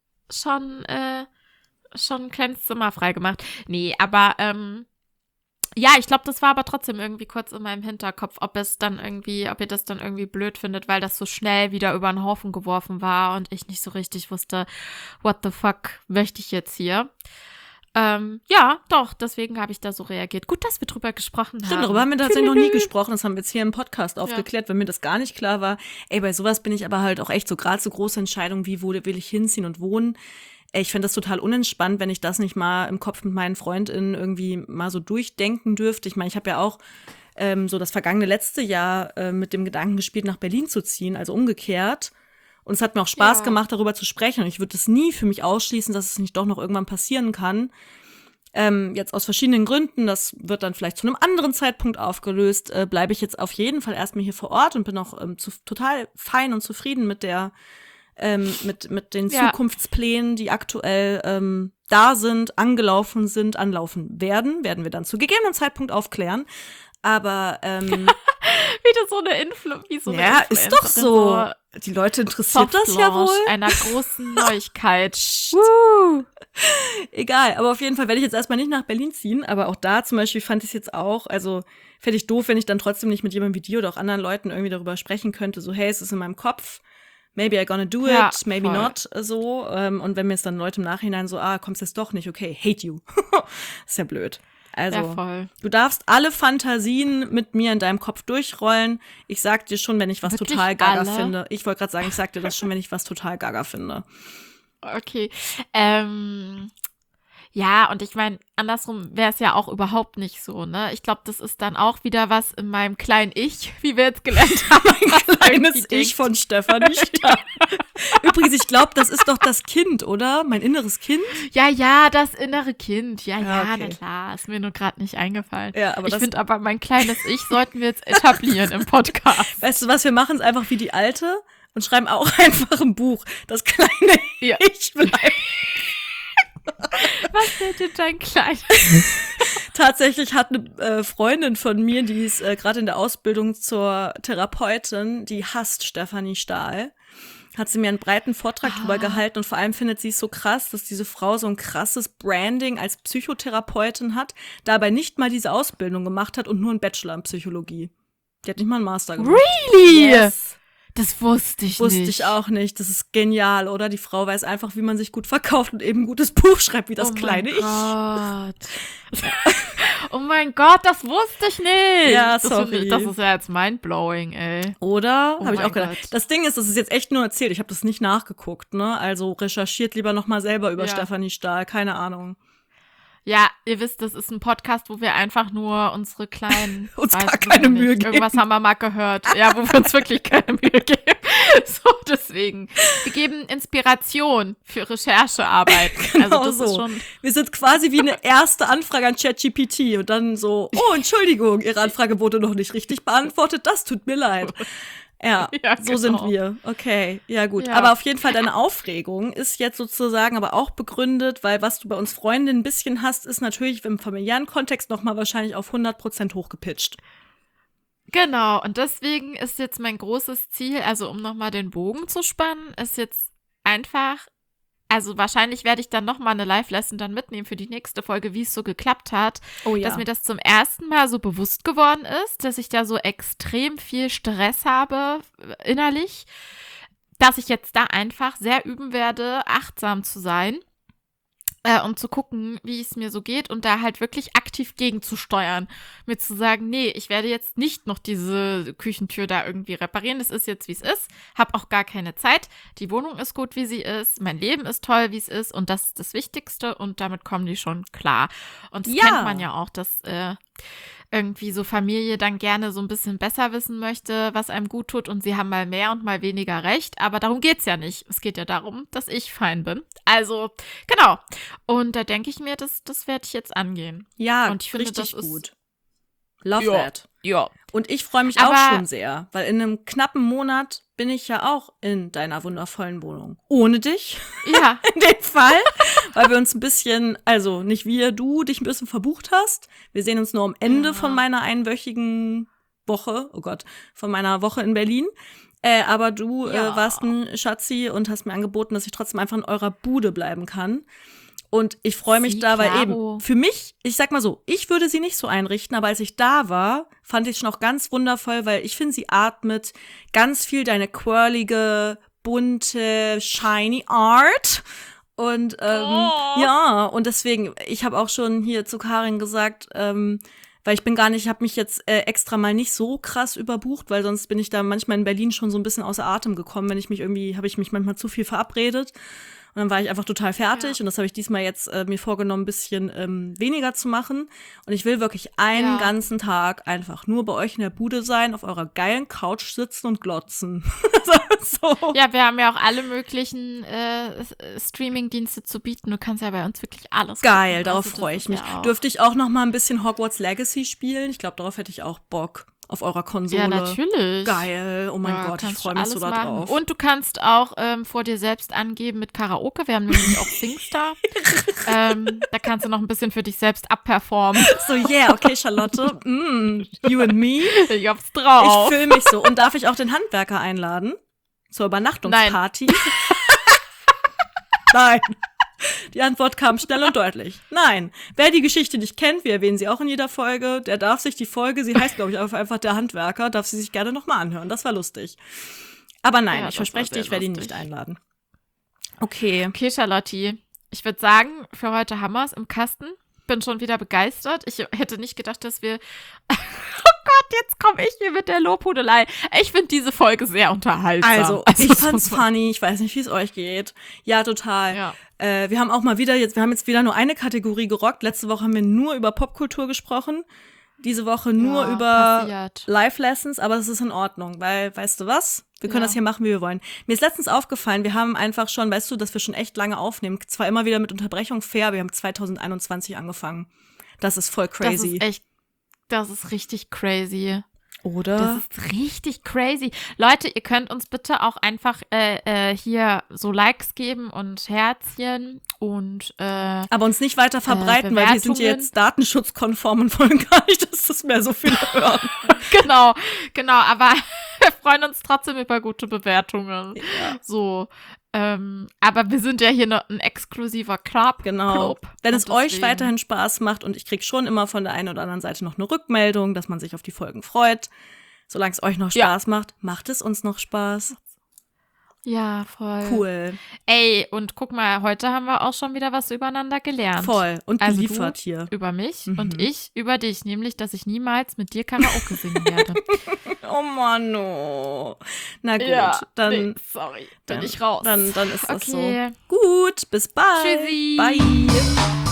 schon ein kleines Zimmer freigemacht. Nee, aber ja, ich glaube, das war aber trotzdem irgendwie kurz in meinem Hinterkopf, ob ihr das dann irgendwie blöd findet, weil das so schnell wieder über den Haufen geworfen war und ich nicht so richtig wusste, what the fuck möchte ich jetzt hier? Ja, doch, deswegen habe ich da so reagiert. Gut, dass wir drüber gesprochen
Stimmt,
haben.
darüber haben wir tatsächlich noch nie gesprochen. Das haben wir jetzt hier im Podcast aufgeklärt, wenn mir das gar nicht klar war. Ey, bei sowas bin ich aber halt auch echt so, gerade so große Entscheidungen wie, wo will ich hinziehen und wohnen. Ey, ich finde das total unentspannt, wenn ich das nicht mal im Kopf mit meinen FreundInnen irgendwie mal so durchdenken dürfte. Ich meine, ich habe ja auch so das vergangene letzte Jahr mit dem Gedanken gespielt, nach Berlin zu ziehen, also umgekehrt. Und es hat mir auch Spaß gemacht, darüber zu sprechen. Und ich würde es nie für mich ausschließen, dass es nicht doch noch irgendwann passieren kann. Jetzt aus verschiedenen Gründen, das wird dann vielleicht zu einem anderen Zeitpunkt aufgelöst, bleibe ich jetzt auf jeden Fall erstmal hier vor Ort und bin auch total fein und zufrieden mit der mit den Zukunftsplänen, die aktuell da sind, angelaufen sind, anlaufen werden wir dann zu gegebenen Zeitpunkt aufklären. Aber
Wieder so eine
ja, ist doch so. Die Leute interessiert das ja wohl.
Einer großen Neuigkeit.
Egal, aber auf jeden Fall werde ich jetzt erstmal nicht nach Berlin ziehen, aber auch da zum Beispiel fand ich es jetzt auch, also fände ich doof, wenn ich dann trotzdem nicht mit jemandem wie dir oder auch anderen Leuten irgendwie darüber sprechen könnte, so hey, es ist in meinem Kopf, maybe I gonna do it,
Ja,
maybe
voll.
not, so, und wenn mir jetzt dann Leute im Nachhinein so, kommst jetzt doch nicht, okay, hate you. Ist ja blöd. Also,
Ja, voll.
du darfst alle Fantasien mit mir in deinem Kopf durchrollen. Ich sag dir schon, wenn ich was
Wirklich
total gaga
alle?
finde. Ich wollte gerade sagen, ich sag dir das schon, wenn ich was total gaga finde.
Okay. Ja, und ich meine, andersrum wäre es ja auch überhaupt nicht so, ne? Ich glaube, das ist dann auch wieder was in meinem kleinen Ich, wie wir jetzt gelernt haben. was
Kleines
irgendwie
Ich
denkt.
von Stefanie Stahl. Übrigens, ich glaube, das ist doch das Kind, oder? Mein inneres Kind?
Ja, das innere Kind. Ja,
okay.
na klar. Ist mir nur gerade nicht eingefallen.
Ja, aber
ich
das-
finde aber, mein kleines Ich sollten wir jetzt etablieren im Podcast.
Weißt du was, wir machen es einfach wie die Alte und schreiben auch einfach ein Buch. Das kleine
Ja.
Ich bleibt.
Was fällt dir dein Kleines?
Tatsächlich hat eine Freundin von mir, die ist gerade in der Ausbildung zur Therapeutin, die hasst Stefanie Stahl. Hat sie mir einen breiten Vortrag drüber gehalten und vor allem findet sie es so krass, dass diese Frau so ein krasses Branding als Psychotherapeutin hat, dabei nicht mal diese Ausbildung gemacht hat und nur einen Bachelor in Psychologie. Die hat nicht mal einen Master gemacht.
Really?
Yes.
Das wusste ich
Wusste
nicht.
ich auch nicht. Das ist genial, oder? Die Frau weiß einfach, wie man sich gut verkauft und eben ein gutes Buch schreibt, wie das kleine Ich.
Gott. Oh mein Gott, das wusste ich nicht.
Ja,
sorry. Das ist ja jetzt mindblowing, ey.
Oder?
Oh
Habe ich
mein
auch gedacht.
Gott.
Das Ding ist, das ist jetzt echt nur erzählt. Ich habe das nicht nachgeguckt, ne? Also recherchiert lieber noch mal selber über Stefanie Stahl. Keine Ahnung.
Ja, ihr wisst, das ist ein Podcast, wo wir einfach nur unsere kleinen
uns gar keine Mühe geben.
Irgendwas haben wir mal gehört. Ja, wo wir uns wirklich keine Mühe geben. So, deswegen. Wir geben Inspiration für Recherchearbeit.
Genau
also das ist schon.
Wir sind quasi wie eine erste Anfrage an ChatGPT und dann so, oh, Entschuldigung, Ihre Anfrage wurde noch nicht richtig beantwortet, das tut mir leid. Ja, so sind wir. Okay, ja gut. Ja. Aber auf jeden Fall, deine Aufregung ist jetzt sozusagen aber auch begründet, weil was du bei uns Freundinnen ein bisschen hast, ist natürlich im familiären Kontext nochmal wahrscheinlich auf 100% hochgepitcht.
Genau, und deswegen ist jetzt mein großes Ziel, also um nochmal den Bogen zu spannen, ist jetzt einfach, also wahrscheinlich werde ich dann nochmal eine Live-Lesson dann mitnehmen für die nächste Folge, wie es so geklappt hat, dass mir das zum ersten Mal so bewusst geworden ist, dass ich da so extrem viel Stress habe innerlich, dass ich jetzt da einfach sehr üben werde, achtsam zu sein. Um zu gucken, wie es mir so geht und da halt wirklich aktiv gegenzusteuern. Mir zu sagen, nee, ich werde jetzt nicht noch diese Küchentür da irgendwie reparieren. Das ist jetzt, wie es ist. Hab auch gar keine Zeit. Die Wohnung ist gut, wie sie ist. Mein Leben ist toll, wie es ist. Und das ist das Wichtigste. Und damit kommen die schon klar. Und das kennt man ja auch, dass irgendwie so Familie dann gerne so ein bisschen besser wissen möchte, was einem gut tut und sie haben mal mehr und mal weniger recht, aber darum geht's ja nicht. Es geht ja darum, dass ich fein bin. Also, genau. Und da denke ich mir, das werde ich jetzt angehen.
Ja,
und ich finde,
richtig
das
gut. Love that.
Ja.
Und ich freue mich auch schon sehr, weil in einem knappen Monat bin ich ja auch in deiner wundervollen Wohnung. Ohne dich.
Ja.
In dem Fall. Weil wir uns ein bisschen, also nicht wir, du dich ein bisschen verbucht hast. Wir sehen uns nur am Ende von meiner einwöchigen Woche. Oh Gott, von meiner Woche in Berlin. Aber du warst ein Schatzi und hast mir angeboten, dass ich trotzdem einfach in eurer Bude bleiben kann. Und ich freue mich da, weil eben für mich, ich sag mal so, ich würde sie nicht so einrichten, aber als ich da war, fand ich es schon auch ganz wundervoll, weil ich finde, sie atmet ganz viel deine quirlige, bunte, shiny Art. Und ja, und deswegen, ich habe auch schon hier zu Karin gesagt, weil ich habe mich jetzt extra mal nicht so krass überbucht, weil sonst bin ich da manchmal in Berlin schon so ein bisschen außer Atem gekommen, habe ich mich manchmal zu viel verabredet. Und dann war ich einfach total fertig und das habe ich diesmal jetzt mir vorgenommen, ein bisschen weniger zu machen. Und ich will wirklich einen ganzen Tag einfach nur bei euch in der Bude sein, auf eurer geilen Couch sitzen und glotzen. So.
Ja, wir haben ja auch alle möglichen Streaming-Dienste zu bieten. Du kannst ja bei uns wirklich alles
geil,
gucken.
darauf freue ich mich. Dürfte ich auch noch mal ein bisschen Hogwarts Legacy spielen? Ich glaube, darauf hätte ich auch Bock. Auf eurer Konsole.
Ja, natürlich.
Geil. Oh mein Gott, ich freue mich so da drauf.
Und du kannst auch vor dir selbst angeben mit Karaoke. Wir haben nämlich auch Singstar. Da kannst du noch ein bisschen für dich selbst abperformen.
So, yeah, okay, Charlotte. You and me.
Ich hab's drauf.
Ich fühle mich so. Und darf ich auch den Handwerker einladen? Zur Übernachtungsparty? Nein. Die Antwort kam schnell und deutlich. Nein. Wer die Geschichte nicht kennt, wir erwähnen sie auch in jeder Folge, der darf sich die Folge, sie heißt, glaube ich, einfach der Handwerker, darf sie sich gerne nochmal anhören. Das war lustig. Aber nein, ich verspreche dir, ich werde ihn nicht einladen. Okay.
Okay, Charlotte. Ich würde sagen, für heute haben wir es im Kasten. Bin schon wieder begeistert. Ich hätte nicht gedacht, dass wir Oh Gott, jetzt komme ich hier mit der Lobhudelei. Ich finde diese Folge sehr unterhaltsam.
Also ich fand's funny. Ich weiß nicht, wie es euch geht. Ja, total.
Ja.
Wir haben auch mal wieder wir haben jetzt wieder nur eine Kategorie gerockt. Letzte Woche haben wir nur über Popkultur gesprochen. Diese Woche nur über Live-Lessons, aber das ist in Ordnung, weil, weißt du was? Wir können das hier machen, wie wir wollen. Mir ist letztens aufgefallen, wir haben einfach schon, weißt du, dass wir schon echt lange aufnehmen. Zwar immer wieder mit Unterbrechung fair, wir haben 2021 angefangen. Das ist voll crazy.
Das ist richtig crazy.
Oder?
Das ist richtig crazy. Leute, ihr könnt uns bitte auch einfach hier so Likes geben und Herzchen und
aber uns nicht weiter verbreiten, weil wir sind jetzt datenschutzkonform und wollen gar nicht, dass das mehr so viele hören.
Genau, aber wir freuen uns trotzdem über gute Bewertungen.
Ja.
So, aber wir sind ja hier noch ein exklusiver Club.
Genau. Wenn es euch weiterhin Spaß macht und ich kriege schon immer von der einen oder anderen Seite noch eine Rückmeldung, dass man sich auf die Folgen freut. Solange es euch noch Spaß macht, macht es uns noch Spaß.
Ja, voll.
Cool.
Ey, und guck mal, heute haben wir auch schon wieder was übereinander gelernt.
Voll. Und
Also
geliefert
du
hier.
über mich und ich über dich, nämlich, dass ich niemals mit dir Karaoke singen werde.
Oh Mann, oh. Na gut, dann,
sorry,
dann
bin ich raus.
Dann ist das
Okay.
so. Gut, bis bald.
Tschüssi.
Bye.